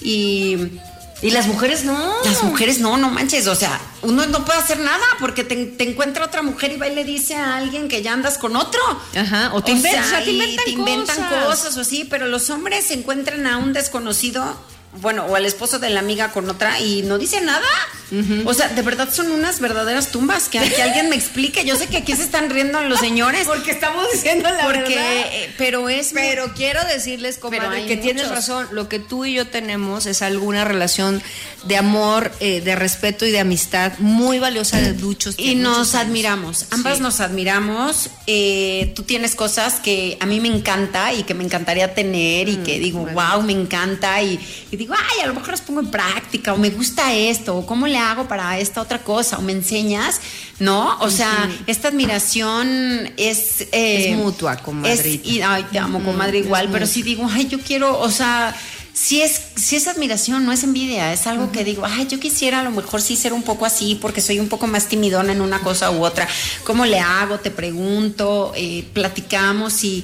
Y, y las mujeres no. Las mujeres no, no manches. O sea, uno no puede hacer nada porque te, te encuentra otra mujer y va y le dice a alguien que ya andas con otro. Ajá, o te, o inventan, sea, te inventan, te inventan cosas. cosas o así, pero los hombres se encuentran a un desconocido, bueno, o al esposo de la amiga con otra y no dice nada. Uh-huh. O sea, de verdad son unas verdaderas tumbas. Que, que alguien me explique. Yo sé que aquí se están riendo los señores. Porque estamos diciendo la porque, verdad. Eh, pero es... Pero quiero decirles, comadre, que muchos. Tienes razón. Lo que tú y yo tenemos es alguna relación de amor, eh, de respeto y de amistad muy valiosa de muchos. Y nos admiramos. Ambas sí. nos admiramos. Eh, tú tienes cosas que a mí me encanta y que me encantaría tener, mm, y que digo, bueno. wow, me encanta. Y, y digo, ay, a lo mejor las pongo en práctica, o me gusta esto, o cómo le hago para esta otra cosa, o me enseñas, ¿no? O sea, sí. esta admiración es... Eh, es mutua, comadre. Y, ay, te amo, comadre, mm, igual, pero sí digo, ay, yo quiero, o sea... Si es, si es admiración, no es envidia, es algo uh-huh. que digo, ay, yo quisiera a lo mejor sí ser un poco así, porque soy un poco más timidona en una cosa u otra. ¿Cómo le hago? Te pregunto, eh, platicamos y,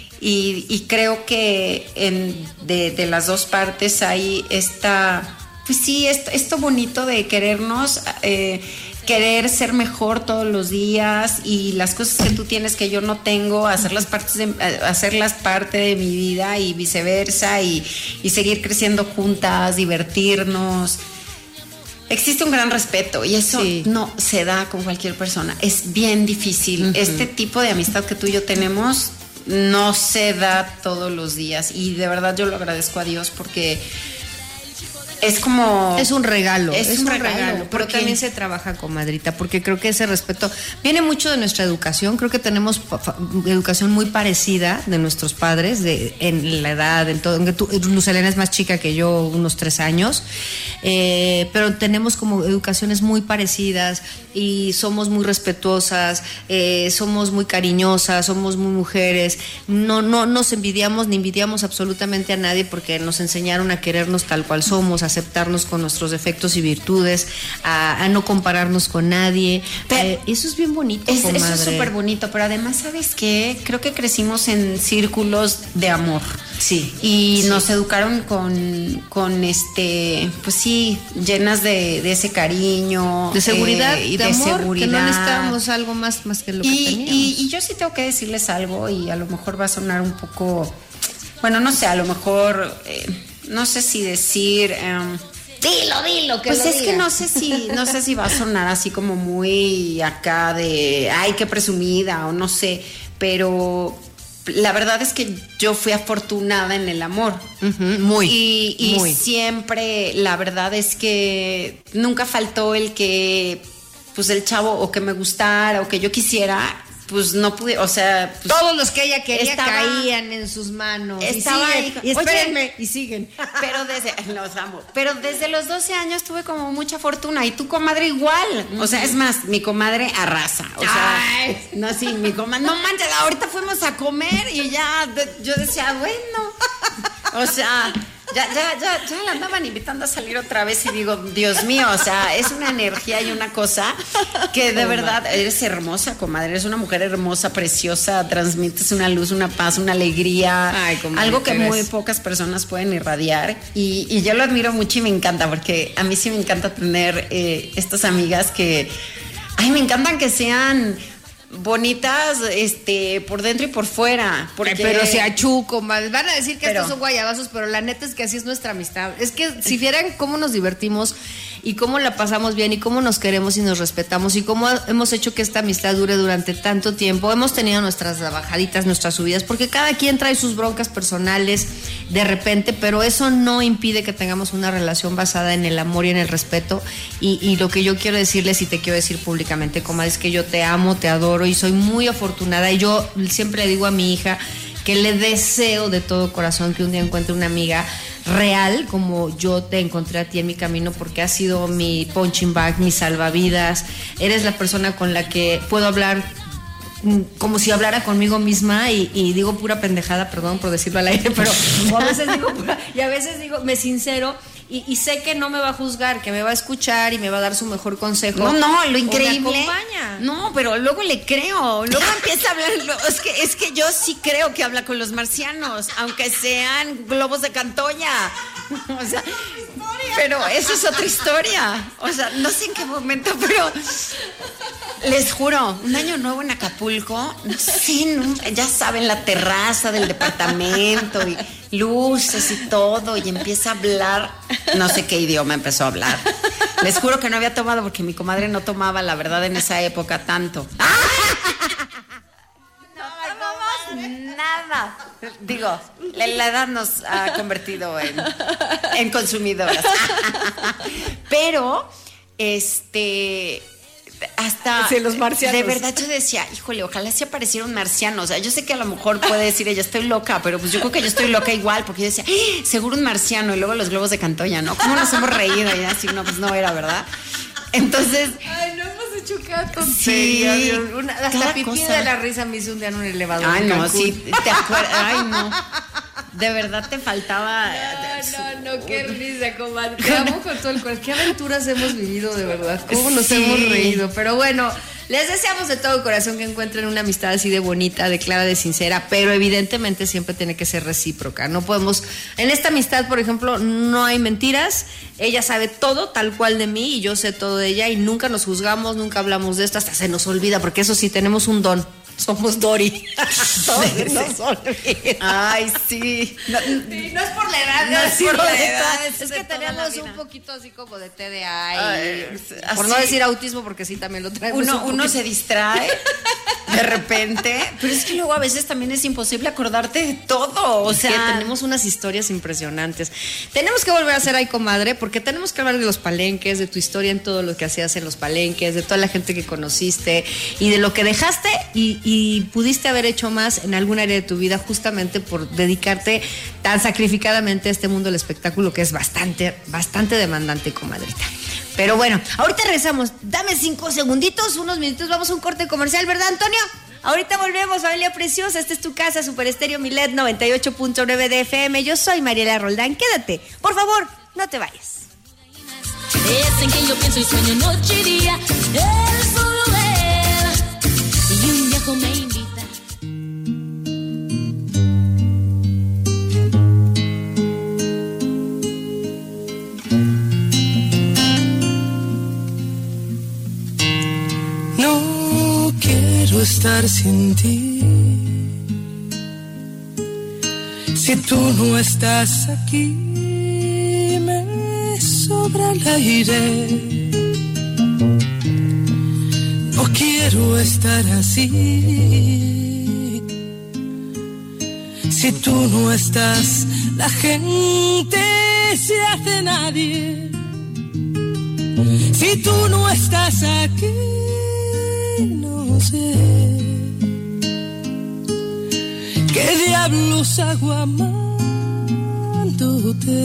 y, y creo que en, de, de las dos partes hay esta, pues sí, esto, esto bonito de querernos, eh, querer ser mejor todos los días, y las cosas que tú tienes que yo no tengo, hacerlas, partes de, hacerlas parte de mi vida y viceversa, y, y seguir creciendo juntas, divertirnos. Existe un gran respeto y eso sí. no se da con cualquier persona. Es bien difícil. Uh-huh. Este tipo de amistad que tú y yo tenemos no se da todos los días, y de verdad yo lo agradezco a Dios porque... Es como... Es un regalo. Es, es un, un regalo. regalo pero porque... también se trabaja, comadrita, porque creo que ese respeto viene mucho de nuestra educación. Creo que tenemos educación muy parecida de nuestros padres, de en la edad, en todo. Aunque tú, Luz Helena es más chica que yo, unos tres años. Eh, pero tenemos como educaciones muy parecidas y somos muy respetuosas, eh, somos muy cariñosas, somos muy mujeres. No, no nos envidiamos ni envidiamos absolutamente a nadie, porque nos enseñaron a querernos tal cual somos, a aceptarnos con nuestros defectos y virtudes, a, a no compararnos con nadie. Eh, eso es bien bonito, es, comadre. Eso es súper bonito, pero además, ¿sabes qué? Creo que crecimos en círculos de amor. Sí. Y sí. nos educaron con, con este, pues sí, llenas de, de ese cariño. De seguridad, eh, y de, de amor, seguridad. Que no necesitábamos algo más, más que lo y, que teníamos. Y, y yo sí tengo que decirles algo, y a lo mejor va a sonar un poco, bueno, no sé, a lo mejor... Eh, no sé si decir um, dilo, dilo, que pues lo es diga. que no sé si no sé si va a sonar así como muy acá de ay, qué presumida, o no sé, pero la verdad es que yo fui afortunada en el amor. Uh-huh, muy. Y, y muy. siempre, la verdad es que nunca faltó el que, pues el chavo o que me gustara o que yo quisiera, pues no pude, o sea... Pues, todos los que ella quería estaba, caían en sus manos. Estaba y, ahí, y espérenme, oye, y siguen. Pero desde, los amo, pero desde los doce años tuve como mucha fortuna. Y tu comadre igual. O sea, es más, mi comadre arrasa. O sea, ay, no, sí, mi comadre, no manches, ahorita fuimos a comer y ya, de, yo decía, bueno, o sea... Ya, ya, ya, ya la andaban invitando a salir otra vez y digo, Dios mío, o sea, es una energía y una cosa que de verdad eres hermosa, comadre, eres una mujer hermosa, preciosa, transmites una luz, una paz, una alegría, ay, comadre, algo que muy pocas personas pueden irradiar y, y yo lo admiro mucho y me encanta porque a mí sí me encanta tener eh, estas amigas que, ay, me encantan que sean... bonitas, este, por dentro y por fuera. Porque... Pero se achuco, van a decir que pero... estos son guayabazos, pero la neta es que así es nuestra amistad. Es que si vieran cómo nos divertimos y cómo la pasamos bien y cómo nos queremos y nos respetamos y cómo hemos hecho que esta amistad dure durante tanto tiempo. Hemos tenido nuestras bajaditas, nuestras subidas, porque cada quien trae sus broncas personales de repente, pero eso no impide que tengamos una relación basada en el amor y en el respeto. Y, y lo que yo quiero decirles y te quiero decir públicamente, comadre, es que yo te amo, te adoro y soy muy afortunada. Y yo siempre le digo a mi hija que le deseo de todo corazón que un día encuentre una amiga real como yo te encontré a ti en mi camino, porque has sido mi punching bag, mi salvavidas. Eres la persona con la que puedo hablar como si hablara conmigo misma y, y digo pura pendejada, perdón por decirlo al aire, pero o a veces digo pura, y a veces digo, me sincero y, y sé que no me va a juzgar, que me va a escuchar y me va a dar su mejor consejo. No, no, lo increíble. Me acompaña. No, pero luego le creo, luego empieza a hablar, es que, es que yo sí creo que habla con los marcianos, aunque sean globos de Cantoya. O sea, pero eso es otra historia. O sea, no sé en qué momento, pero les juro, un año nuevo en Acapulco, no sé, no, ya saben, la terraza del departamento y luces y todo, y empieza a hablar, no sé qué idioma empezó a hablar. Les juro que no había tomado porque mi comadre no tomaba, la verdad, en esa época tanto. Nada. Digo, la, la edad nos ha convertido en, en consumidoras. Pero, este, hasta sí, los marcianos. De verdad yo decía, híjole, ojalá se apareciera un marciano. O sea, yo sé que a lo mejor puede decir ella, estoy loca, pero pues yo creo que yo estoy loca igual, porque yo decía, ¡ah! Seguro un marciano, y luego los globos de Cantoya, ¿no? ¿Cómo nos hemos reído? Y así, no, pues no era, ¿verdad? Entonces... Ay, no hemos hecho cada tontería. Sí, una, hasta cada pipí cosa. de la risa me hizo un día en un elevador. Ay, en no, Cancún. sí, te acuerdas. Ay, no. De verdad te faltaba. No, no, no, qué risa, comadre. Te amo con todo el corazón. Qué aventuras hemos vivido, de verdad. Cómo nos sí. hemos reído. Pero bueno, les deseamos de todo corazón que encuentren una amistad así de bonita, de clara, de sincera, pero evidentemente siempre tiene que ser recíproca. No podemos, en esta amistad, por ejemplo, no hay mentiras. Ella sabe todo tal cual de mí y yo sé todo de ella y nunca nos juzgamos, nunca hablamos de esto, hasta se nos olvida, porque eso sí, tenemos un don. Somos Dory. Todo se nos olvida. Ay, sí. No, sí, no es por la edad, no es por la edad. Es, es que tenemos un poquito así como de T D A y, Ay, por no decir autismo, porque sí también lo traemos. Uno, uno se distrae de repente, pero es que luego a veces también es imposible acordarte de todo. O sea, que tenemos unas historias impresionantes. Tenemos que volver a hacer Ay Comadre, porque tenemos que hablar de los palenques, de tu historia en todo lo que hacías en los palenques, de toda la gente que conociste y de lo que dejaste y, y pudiste haber hecho más en algún área de tu vida, justamente por dedicarte tan sacrificadamente a este mundo del espectáculo que es bastante, bastante demandante, comadrita. Pero bueno, ahorita regresamos. Dame cinco segunditos, unos minutos, vamos a un corte comercial, ¿verdad, Antonio? Ahorita volvemos, familia preciosa. Esta es tu casa, Super Estéreo Milet noventa y ocho punto nueve de F M. Yo soy Mariela Roldán. Quédate, por favor, no te vayas. Es en quien yo pienso y sueño noche y día. Él solo él. Y un viejo me invita. No quiero estar sin ti. Si tú no estás aquí, me sobra el aire. No quiero estar así. Si tú no estás, la gente se hace nadie. Si tú no estás aquí, no sé qué diablos hago amándote.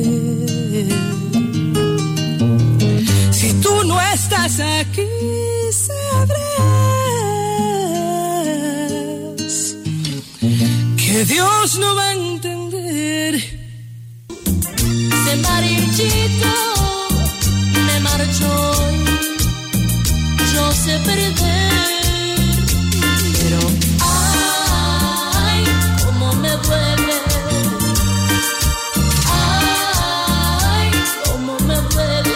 Si tú no estás aquí, sabrás que Dios no va a entender. Se marchito, me marchó, yo sé perder, pero ay, cómo me duele, ay, cómo me duele.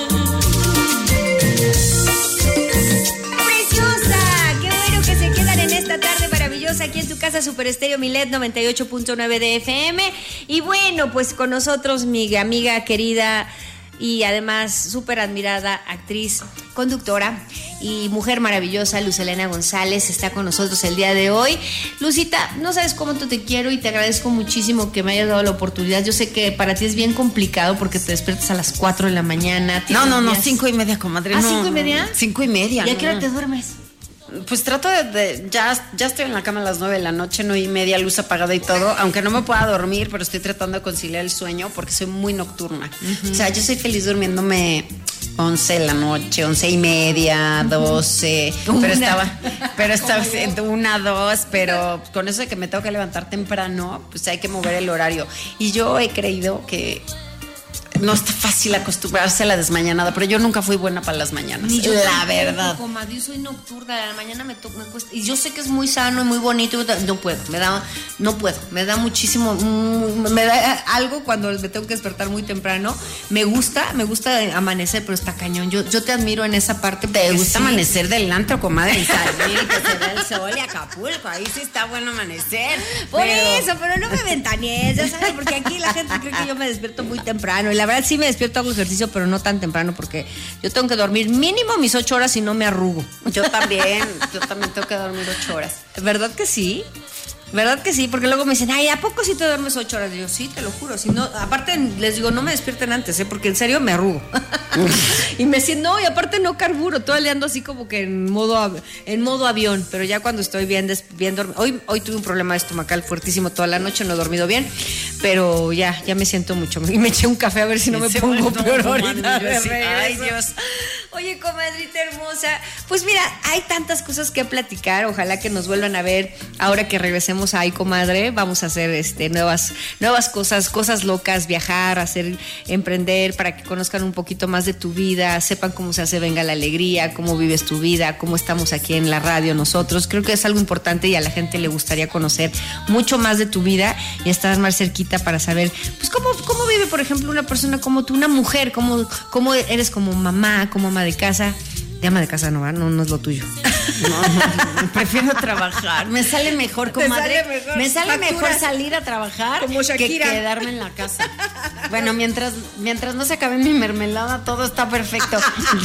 Aquí en tu casa Super Estéreo Milet noventa y ocho punto nueve de F M. Y bueno, pues con nosotros mi amiga querida y además súper admirada actriz, conductora y mujer maravillosa, Luz Helena González, está con nosotros el día de hoy. Lucita, no sabes cómo te quiero y te agradezco muchísimo que me hayas dado la oportunidad. Yo sé que para ti es bien complicado porque te despiertas a las cuatro de la mañana. No, no, no, cinco y media, comadre. ¿A no, cinco y media? Cinco y media. ¿Y a no, qué hora no. te duermes? Pues trato de, de ya, ya estoy en la cama a las nueve de la noche, nueve y media, luz apagada y todo, aunque no me pueda dormir, pero estoy tratando de conciliar el sueño porque soy muy nocturna. Uh-huh. O sea, yo soy feliz durmiéndome once de la noche, once y media, doce, uh-huh. pero una. estaba, pero estaba una, dos, pero con eso de que me tengo que levantar temprano, pues hay que mover el horario. Y yo he creído que no está fácil acostumbrarse a la desmañanada, pero yo nunca fui buena para las mañanas. Ni yo la tampoco, verdad. Comadre, yo soy nocturna, a la mañana me, to- me cuesta. Y yo sé que es muy sano y muy bonito, no puedo, me da, no puedo, me da muchísimo, mm, me da algo cuando me tengo que despertar muy temprano. Me gusta, me gusta amanecer, pero está cañón. Yo, yo te admiro en esa parte. ¿Te gusta sí. amanecer del antro, comadre? Y salir, que se ve el sol y Acapulco, ahí sí está bueno amanecer. Por pero... eso, pero no me ventanees, ya sabes, porque aquí la gente cree que yo me despierto muy temprano. Y la verdad sí me despierto, hago ejercicio, pero no tan temprano porque yo tengo que dormir mínimo mis ocho horas y no me arrugo. Yo también, yo también tengo que dormir ocho horas. ¿Verdad que sí? ¿Verdad que sí? Porque luego me dicen, ay, ¿a poco sí te duermes ocho horas? Y yo, sí, te lo juro. Si no, aparte les digo, no me despierten antes, ¿eh? Porque en serio me arrugo. Y me siento, no, y aparte no carburo, todo el día ando así como que en modo, en modo avión, pero ya cuando estoy bien, bien dormida. Hoy, hoy tuve un problema estomacal fuertísimo toda la noche, no he dormido bien, pero ya, ya me siento mucho. Y me eché un café a ver si no me pongo bueno, peor ahorita. Yo sí, ay, Dios. Oye, comadrita hermosa, pues mira, hay tantas cosas que platicar, ojalá que nos vuelvan a ver ahora que regresemos ahí, comadre. Vamos a hacer este nuevas nuevas cosas, cosas locas, viajar, hacer, emprender, para que conozcan un poquito más de tu vida, sepan cómo se hace Venga la Alegría, cómo vives tu vida, cómo estamos aquí en la radio nosotros. Creo que es algo importante y a la gente le gustaría conocer mucho más de tu vida y estar más cerquita para saber, pues cómo, cómo vive, por ejemplo, una persona como tú, una mujer, cómo, cómo eres como mamá, como mamá de casa. De ama de casa no, no, no es lo tuyo. No, no, prefiero trabajar. Me sale mejor, comadre. Sale mejor. Me sale Facturas. mejor salir a trabajar como que quedarme en la casa. Bueno, mientras, mientras no se acabe mi mermelada, todo está perfecto.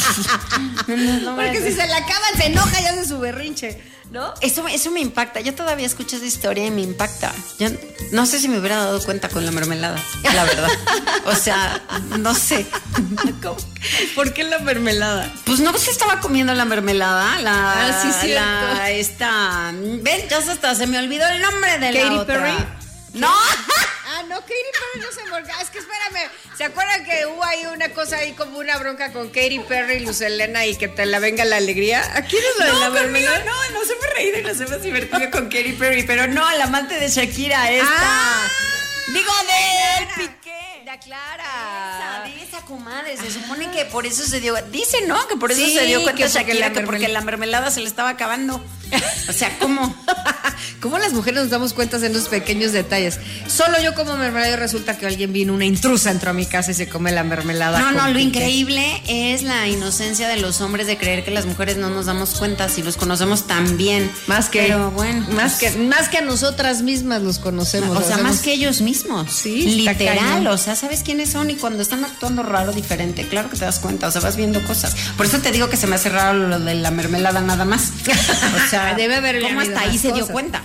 No, porque si se la acaban, se enoja y hace su berrinche, ¿no? Eso, eso me impacta. Yo todavía escucho esa historia y me impacta. Yo no sé si me hubiera dado cuenta con la mermelada, la verdad. O sea, no sé. ¿Cómo? ¿Por qué la mermelada? Pues no se estaba comiendo la mermelada. La, ah, sí, cierto. La, esta. Ven, ya hasta se me olvidó el nombre de Katy la otra. Perry. No. Ah, no, Katy Perry no se morga. Es que espérame. ¿Se acuerdan que hubo ahí una cosa ahí como una bronca con Katy Perry y Luz Helena y que te la venga la alegría? ¿A quién es la no, de la conmigo, mermelada? no, no se me reído y nos hemos divertido con Katy Perry, pero no, la amante de Shakira esta. Ah, Digo de Piqué. De Clara. De esa comadre, se supone que por eso se dio, dice, ¿no? Que por eso sí, se dio cuenta que Shakira, porque la que porque la mermelada se le estaba acabando. O sea, ¿cómo? ¿Cómo las mujeres nos damos cuenta en los pequeños detalles? Solo yo como mermelada y resulta que alguien vino, una intrusa entró a mi casa y se come la mermelada. No, no, lo Piqué. increíble es la inocencia de los hombres de creer que las mujeres no nos damos cuenta si los conocemos tan bien. Más que, Pero bueno, más pues, que, más que a nosotras mismas los conocemos. o sea, hacemos... más que ellos mismos. Sí, está literal, cañón. o sea, sabes quiénes son y cuando están actuando raro, diferente, claro que te das cuenta, o sea, vas viendo cosas. Por eso te digo que se me hace raro lo de la mermelada nada más. O sea, debe haber ¿cómo hasta ahí se dio cuenta?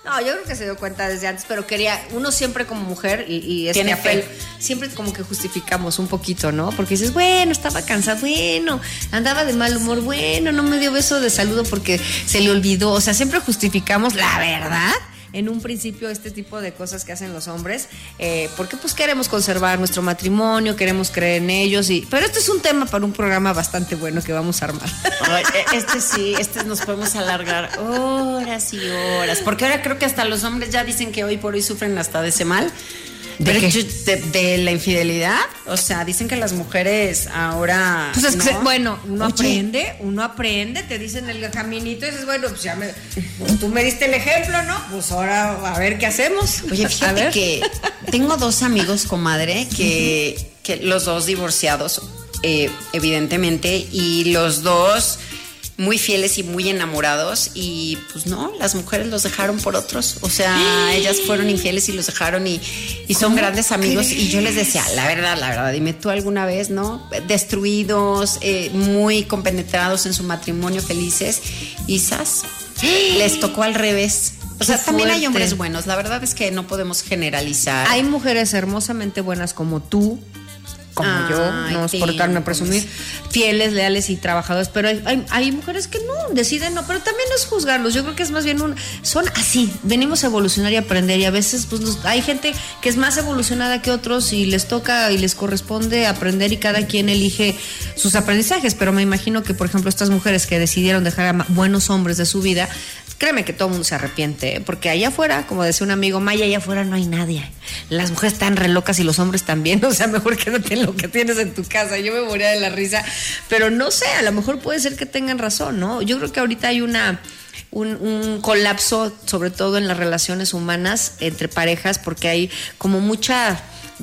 No, yo creo que se dio cuenta desde antes, pero quería, uno siempre como mujer, y, y este Tiene apel, fe. siempre como que justificamos un poquito, ¿no? Porque dices, bueno, estaba cansada, bueno, andaba de mal humor, bueno, no me dio beso de saludo porque se le olvidó. O sea, siempre justificamos la verdad. En un principio este tipo de cosas que hacen los hombres, eh, porque pues queremos conservar nuestro matrimonio, queremos creer en ellos, y pero este es un tema para un programa bastante bueno que vamos a armar. Ay, este sí, este nos podemos alargar horas y horas, porque ahora creo que hasta los hombres ya dicen que hoy por hoy sufren hasta de ese mal. ¿De Pero qué? yo- de, de la infidelidad, o sea, dicen que las mujeres ahora. Pues es que, ¿no? bueno, uno Oye, aprende, uno aprende, te dicen el caminito y dices, bueno, pues ya me, pues tú me diste el ejemplo, ¿no? Pues ahora a ver qué hacemos. Oye, A fíjate ver. que tengo dos amigos, comadre, que, que los dos divorciados, eh, evidentemente, y los dos muy fieles y muy enamorados, y pues no, las mujeres los dejaron por otros, o sea, ellas fueron infieles y los dejaron, y, y son grandes amigos, y yo les decía, la verdad, la verdad, dime tú alguna vez, ¿no? Destruidos, eh, muy compenetrados en su matrimonio, felices, y ¡zas! Les tocó al revés. O sea, Qué también hay fuerte. hombres buenos, la verdad es que no podemos generalizar. Hay mujeres hermosamente buenas como tú, como Ay, yo, no es por sí, darme a no presumir, comes. fieles, leales y trabajadoras, pero hay, hay, hay mujeres que no, deciden no, pero también no es juzgarlos, yo creo que es más bien un, son así, venimos a evolucionar y aprender, y a veces pues nos- hay gente que es más evolucionada que otros y les toca y les corresponde aprender, y cada quien elige sus aprendizajes, pero me imagino que por ejemplo estas mujeres que decidieron dejar a ma- buenos hombres de su vida, créeme que todo el mundo se arrepiente, ¿eh? Porque allá afuera, como decía un amigo, Maya, allá afuera no hay nadie. Las mujeres están re locas y los hombres también, o sea, mejor quédate en lo que tienes en tu casa. Yo me moría de la risa, pero no sé, a lo mejor puede ser que tengan razón, ¿no? Yo creo que ahorita hay una... Un, un colapso, sobre todo en las relaciones humanas entre parejas, porque hay como mucha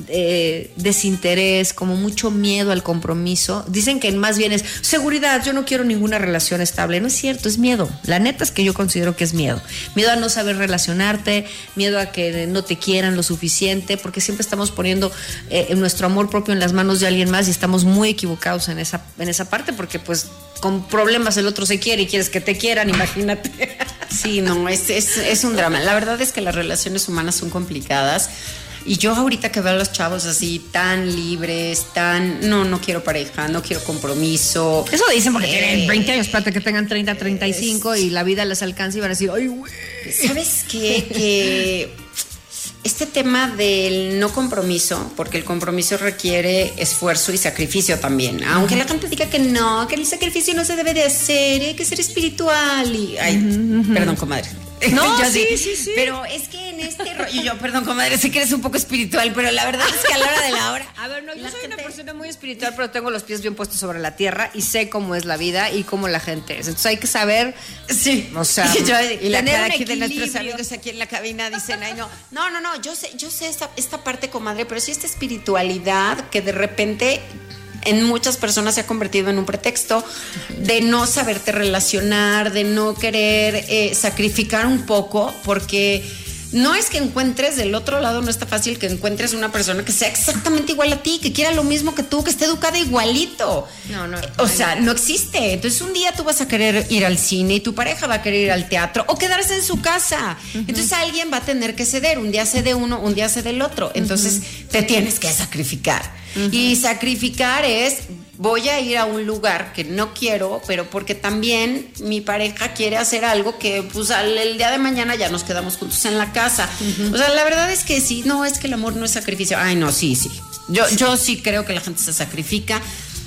eh, desinterés, como mucho miedo al compromiso. Dicen que más bien es seguridad, yo no quiero ninguna relación estable. No es cierto, es miedo. La neta es que yo considero que es miedo. Miedo a no saber relacionarte, miedo a que no te quieran lo suficiente, porque siempre estamos poniendo eh, nuestro amor propio en las manos de alguien más, y estamos muy equivocados en esa, en esa parte, porque pues con problemas el otro se quiere y quieres que te quieran, imagínate. Sí, no, es, es, es un drama. La verdad es que las relaciones humanas son complicadas. Y yo ahorita que veo a los chavos así tan libres, tan, no, no quiero pareja, no quiero compromiso. Eso dicen porque Eh, tienen veinte años, para que tengan treinta, treinta y cinco y la vida les alcanza y van a decir, ay, güey. ¿Sabes qué? Que este tema del no compromiso, porque el compromiso requiere esfuerzo y sacrificio también. Aunque la gente diga que no, que el sacrificio no se debe de hacer, hay que ser espiritual. Y, ay, perdón, comadre. No, Yo sí, sí, sí. Pero es que en este rollo, yo, perdón, comadre, sé que eres un poco espiritual, pero la verdad es que a la hora de la hora. A ver, no, yo la soy una gente- persona muy espiritual, pero tengo los pies bien puestos sobre la tierra y sé cómo es la vida y cómo la gente es. Entonces hay que saber, Sí, o sea, y, yo, y la tener cara un aquí de nuestros equilibrio. amigos aquí en la cabina dicen, ay no, no, no, no, yo sé, yo sé esta, esta parte, comadre, pero sí esta espiritualidad que de repente en muchas personas se ha convertido en un pretexto de no saberte relacionar, de no querer eh, sacrificar un poco, porque no es que encuentres del otro lado, no está fácil que encuentres una persona que sea exactamente igual a ti, que quiera lo mismo que tú, que esté educada igualito. No, no, O no, sea, no existe. Entonces un día tú vas a querer ir al cine y tu pareja va a querer ir al teatro o quedarse en su casa. Entonces alguien va a tener que ceder. Un día cede uno, un día cede el otro. Entonces te tienes que sacrificar. Y sacrificar es, voy a ir a un lugar que no quiero, pero porque también mi pareja quiere hacer algo que pues al, el día de mañana ya nos quedamos juntos en la casa. O sea, la verdad es que sí, no, es que el amor no es sacrificio. Ay, no, sí, sí. Yo, yo sí creo que la gente se sacrifica.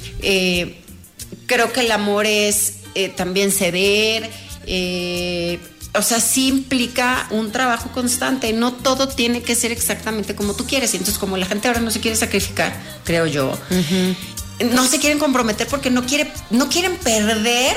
Eh, creo que el amor es eh, también ceder. Eh, o sea, sí implica un trabajo constante. No todo tiene que ser exactamente como tú quieres. Y entonces, como la gente ahora no se quiere sacrificar, creo yo, uh-huh. no se quieren comprometer porque no, quiere, no quieren perder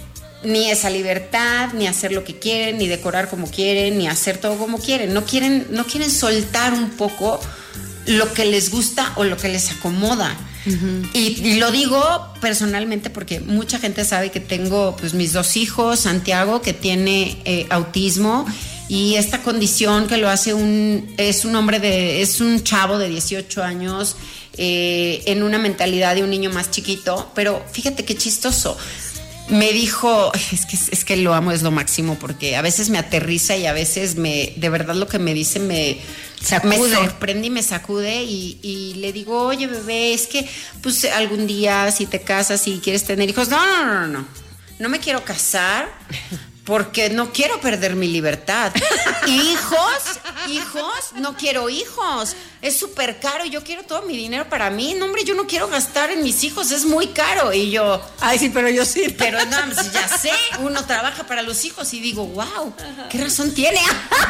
ni esa libertad, ni hacer lo que quieren, ni decorar como quieren, ni hacer todo como quieren. No quieren, no quieren soltar un poco lo que les gusta o lo que les acomoda. Uh-huh. Y, y lo digo personalmente porque mucha gente sabe que tengo pues mis dos hijos, Santiago que tiene eh, autismo y esta condición que lo hace un es un hombre de es un chavo de dieciocho años eh, en una mentalidad de un niño más chiquito, pero fíjate qué chistoso. me dijo, es que, es que lo amo, es lo máximo, porque a veces me aterriza y a veces me, de verdad lo que me dice me, me sorprende y me sacude y, y le digo, oye bebé, es que pues algún día si te casas y quieres tener hijos, no, no, no, no, no, no me quiero casar porque no quiero perder mi libertad. Hijos, hijos, no quiero hijos. Es súper caro y yo quiero todo mi dinero para mí. No, hombre, yo no quiero gastar en mis hijos, es muy caro. Y yo, ay, sí, pero yo sí. Pero no, ya sé, uno trabaja para los hijos y digo, wow, ¿qué razón tiene?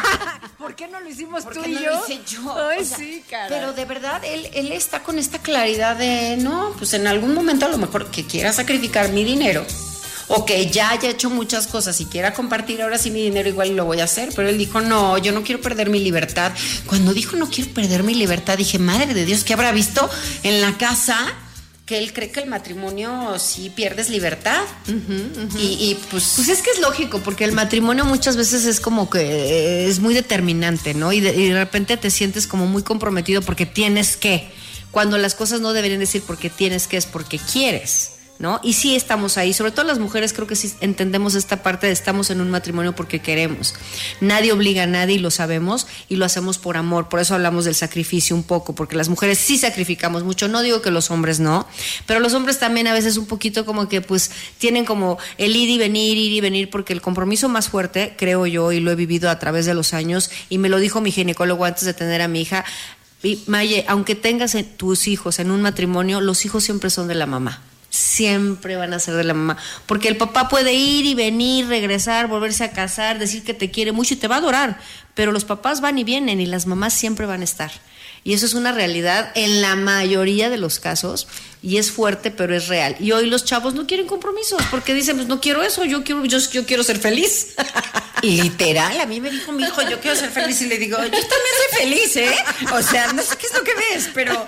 ¿Por qué no lo hicimos ¿Por tú qué y no yo? lo hice yo? Ay, o sea, sí, cara. Pero de verdad, él, él está con esta claridad de, no, pues en algún momento a lo mejor que quiera sacrificar mi dinero, o que ya haya hecho muchas cosas y quiera compartir ahora sí mi dinero, igual lo voy a hacer. Pero él dijo, no, yo no quiero perder mi libertad. Cuando dijo no quiero perder mi libertad, dije, madre de Dios, ¿qué habrá visto en la casa? Que él cree que el matrimonio sí pierdes libertad. Uh-huh, uh-huh. Y, y pues... Pues es que es lógico, porque el matrimonio muchas veces es como que es muy determinante, ¿no? Y de, y de repente te sientes como muy comprometido porque tienes que. Cuando las cosas no deberían decir porque tienes que, es porque quieres, ¿no? Y sí estamos ahí, sobre todo las mujeres creo que sí entendemos esta parte de estamos en un matrimonio porque queremos. Nadie obliga a nadie y lo sabemos y lo hacemos por amor, por eso hablamos del sacrificio un poco, porque las mujeres sí sacrificamos mucho, no digo que los hombres no, pero los hombres también a veces un poquito como que pues tienen como el ir y venir, ir y venir, porque el compromiso más fuerte, creo yo, y lo he vivido a través de los años, y me lo dijo mi ginecólogo antes de tener a mi hija, y Maye, aunque tengas tus hijos en un matrimonio, los hijos siempre son de la mamá. Siempre van a ser de la mamá, porque el papá puede ir y venir, regresar, volverse a casar, decir que te quiere mucho y te va a adorar, pero los papás van y vienen y las mamás siempre van a estar. Y eso es una realidad en la mayoría de los casos y es fuerte, pero es real. Y hoy los chavos no quieren compromisos porque dicen, pues no quiero eso, yo quiero, yo, yo quiero ser feliz. Literal, a mí me dijo mi hijo, yo quiero ser feliz, y le digo, yo también soy feliz, ¿eh? O sea, no sé qué es lo que ves, pero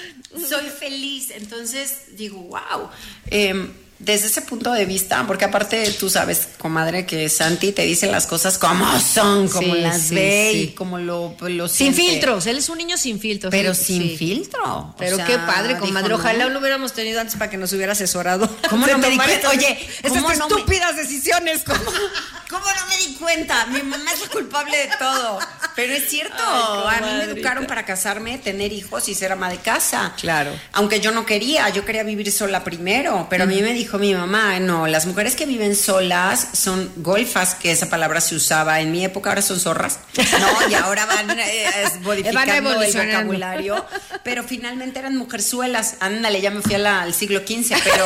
soy feliz. Entonces digo, wow. Eh, desde ese punto de vista, porque aparte tú sabes, comadre, que Santi te dice las cosas como son, como sí, las sí, ve sí. y como lo, lo sin siente. filtros, él es un niño sin filtros. Pero sí, sin sí. filtro. Pero o sea, qué padre, comadre. Dijo, ojalá no. lo hubiéramos tenido antes para que nos hubiera asesorado. ¿Cómo no me di cuenta? Oye, esas no estúpidas me... decisiones. ¿Cómo? ¿Cómo no me di cuenta? Mi mamá es la culpable de todo. Pero es cierto, Ay, a mí me educaron para casarme, tener hijos y ser ama de casa. Claro. Aunque yo no quería, yo quería vivir sola primero, pero uh-huh. a mí me dijo mi mamá, no, las mujeres que viven solas son golfas, que esa palabra se usaba en mi época, ahora son zorras. No, y ahora van eh, modificando van el vocabulario, pero finalmente eran mujerzuelas. Ándale, ya me fui a la, al siglo quince, pero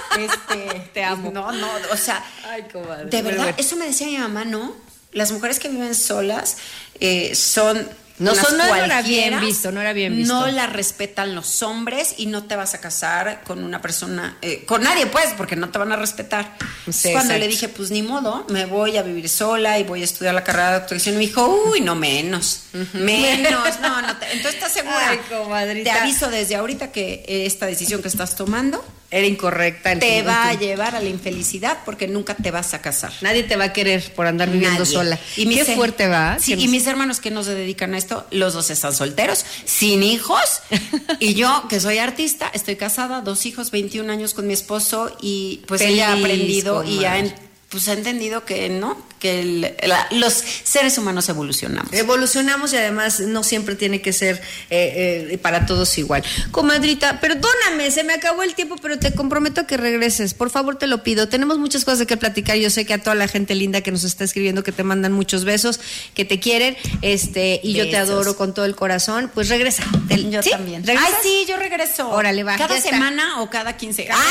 este, te amo. No, no, o sea, Ay, comadre, de verdad, eso me decía mi mamá, ¿no? Las mujeres que viven solas eh, son no son no era bien visto, no era bien visto. No la respetan los hombres y no te vas a casar con una persona, eh, con nadie pues, porque no te van a respetar. Sí, cuando exacto. le dije, pues ni modo, me voy a vivir sola y voy a estudiar la carrera de doctoración, me dijo, uy, no menos, menos, no, no. Te, entonces, ¿estás segura? Ay, comadrita. Te aviso desde ahorita que esta decisión que estás tomando era incorrecta. Te va a llevar a la infelicidad porque nunca te vas a casar. Nadie te va a querer por andar viviendo Nadie. sola. Y Qué mis, fuerte va. Sí, y mis hermanos que no se dedican a esto, los dos están solteros, sin hijos. Y yo, que soy artista, estoy casada, dos hijos, veintiún años con mi esposo. Y pues Feliz, ella ha aprendido comadre. y ha, pues, ha entendido que no, que el, la, los seres humanos evolucionamos. Evolucionamos y además no siempre tiene que ser eh, eh, para todos igual. Comadrita, perdóname, se me acabó el tiempo, pero te comprometo a que regreses. Por favor, te lo pido. Tenemos muchas cosas de que platicar. Yo sé que a toda la gente linda que nos está escribiendo, que te mandan muchos besos, que te quieren, este, y besos. Yo te adoro con todo el corazón. Pues regresa. Te, yo ¿sí? también. ¿Regresas? Ay, sí, yo regreso. Órale, va. ¿Cada semana está. o cada quince? Cada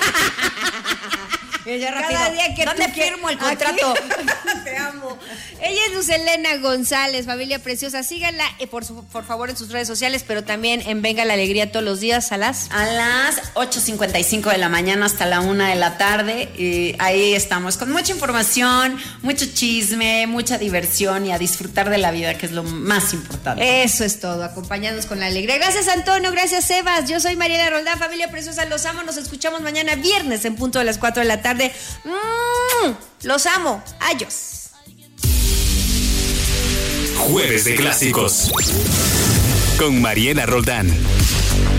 Ya Cada día que ¿Dónde firmo el contrato? Te amo. Ella es Luz Helena González, familia preciosa. Síganla eh, por, su, por favor en sus redes sociales, pero también en Venga la Alegría todos los días a las a las ocho cincuenta y cinco de la mañana hasta la una de la tarde. Y ahí estamos con mucha información, mucho chisme, mucha diversión y a disfrutar de la vida, que es lo más importante. Eso es todo, acompañados con la alegría. Gracias, Antonio, gracias, Sebas. Yo soy Mariela Roldán, familia preciosa, los amo. Nos escuchamos mañana viernes en punto de las cuatro de la tarde. Mm, los amo. Adiós. Jueves de Clásicos con Mariela Roldán.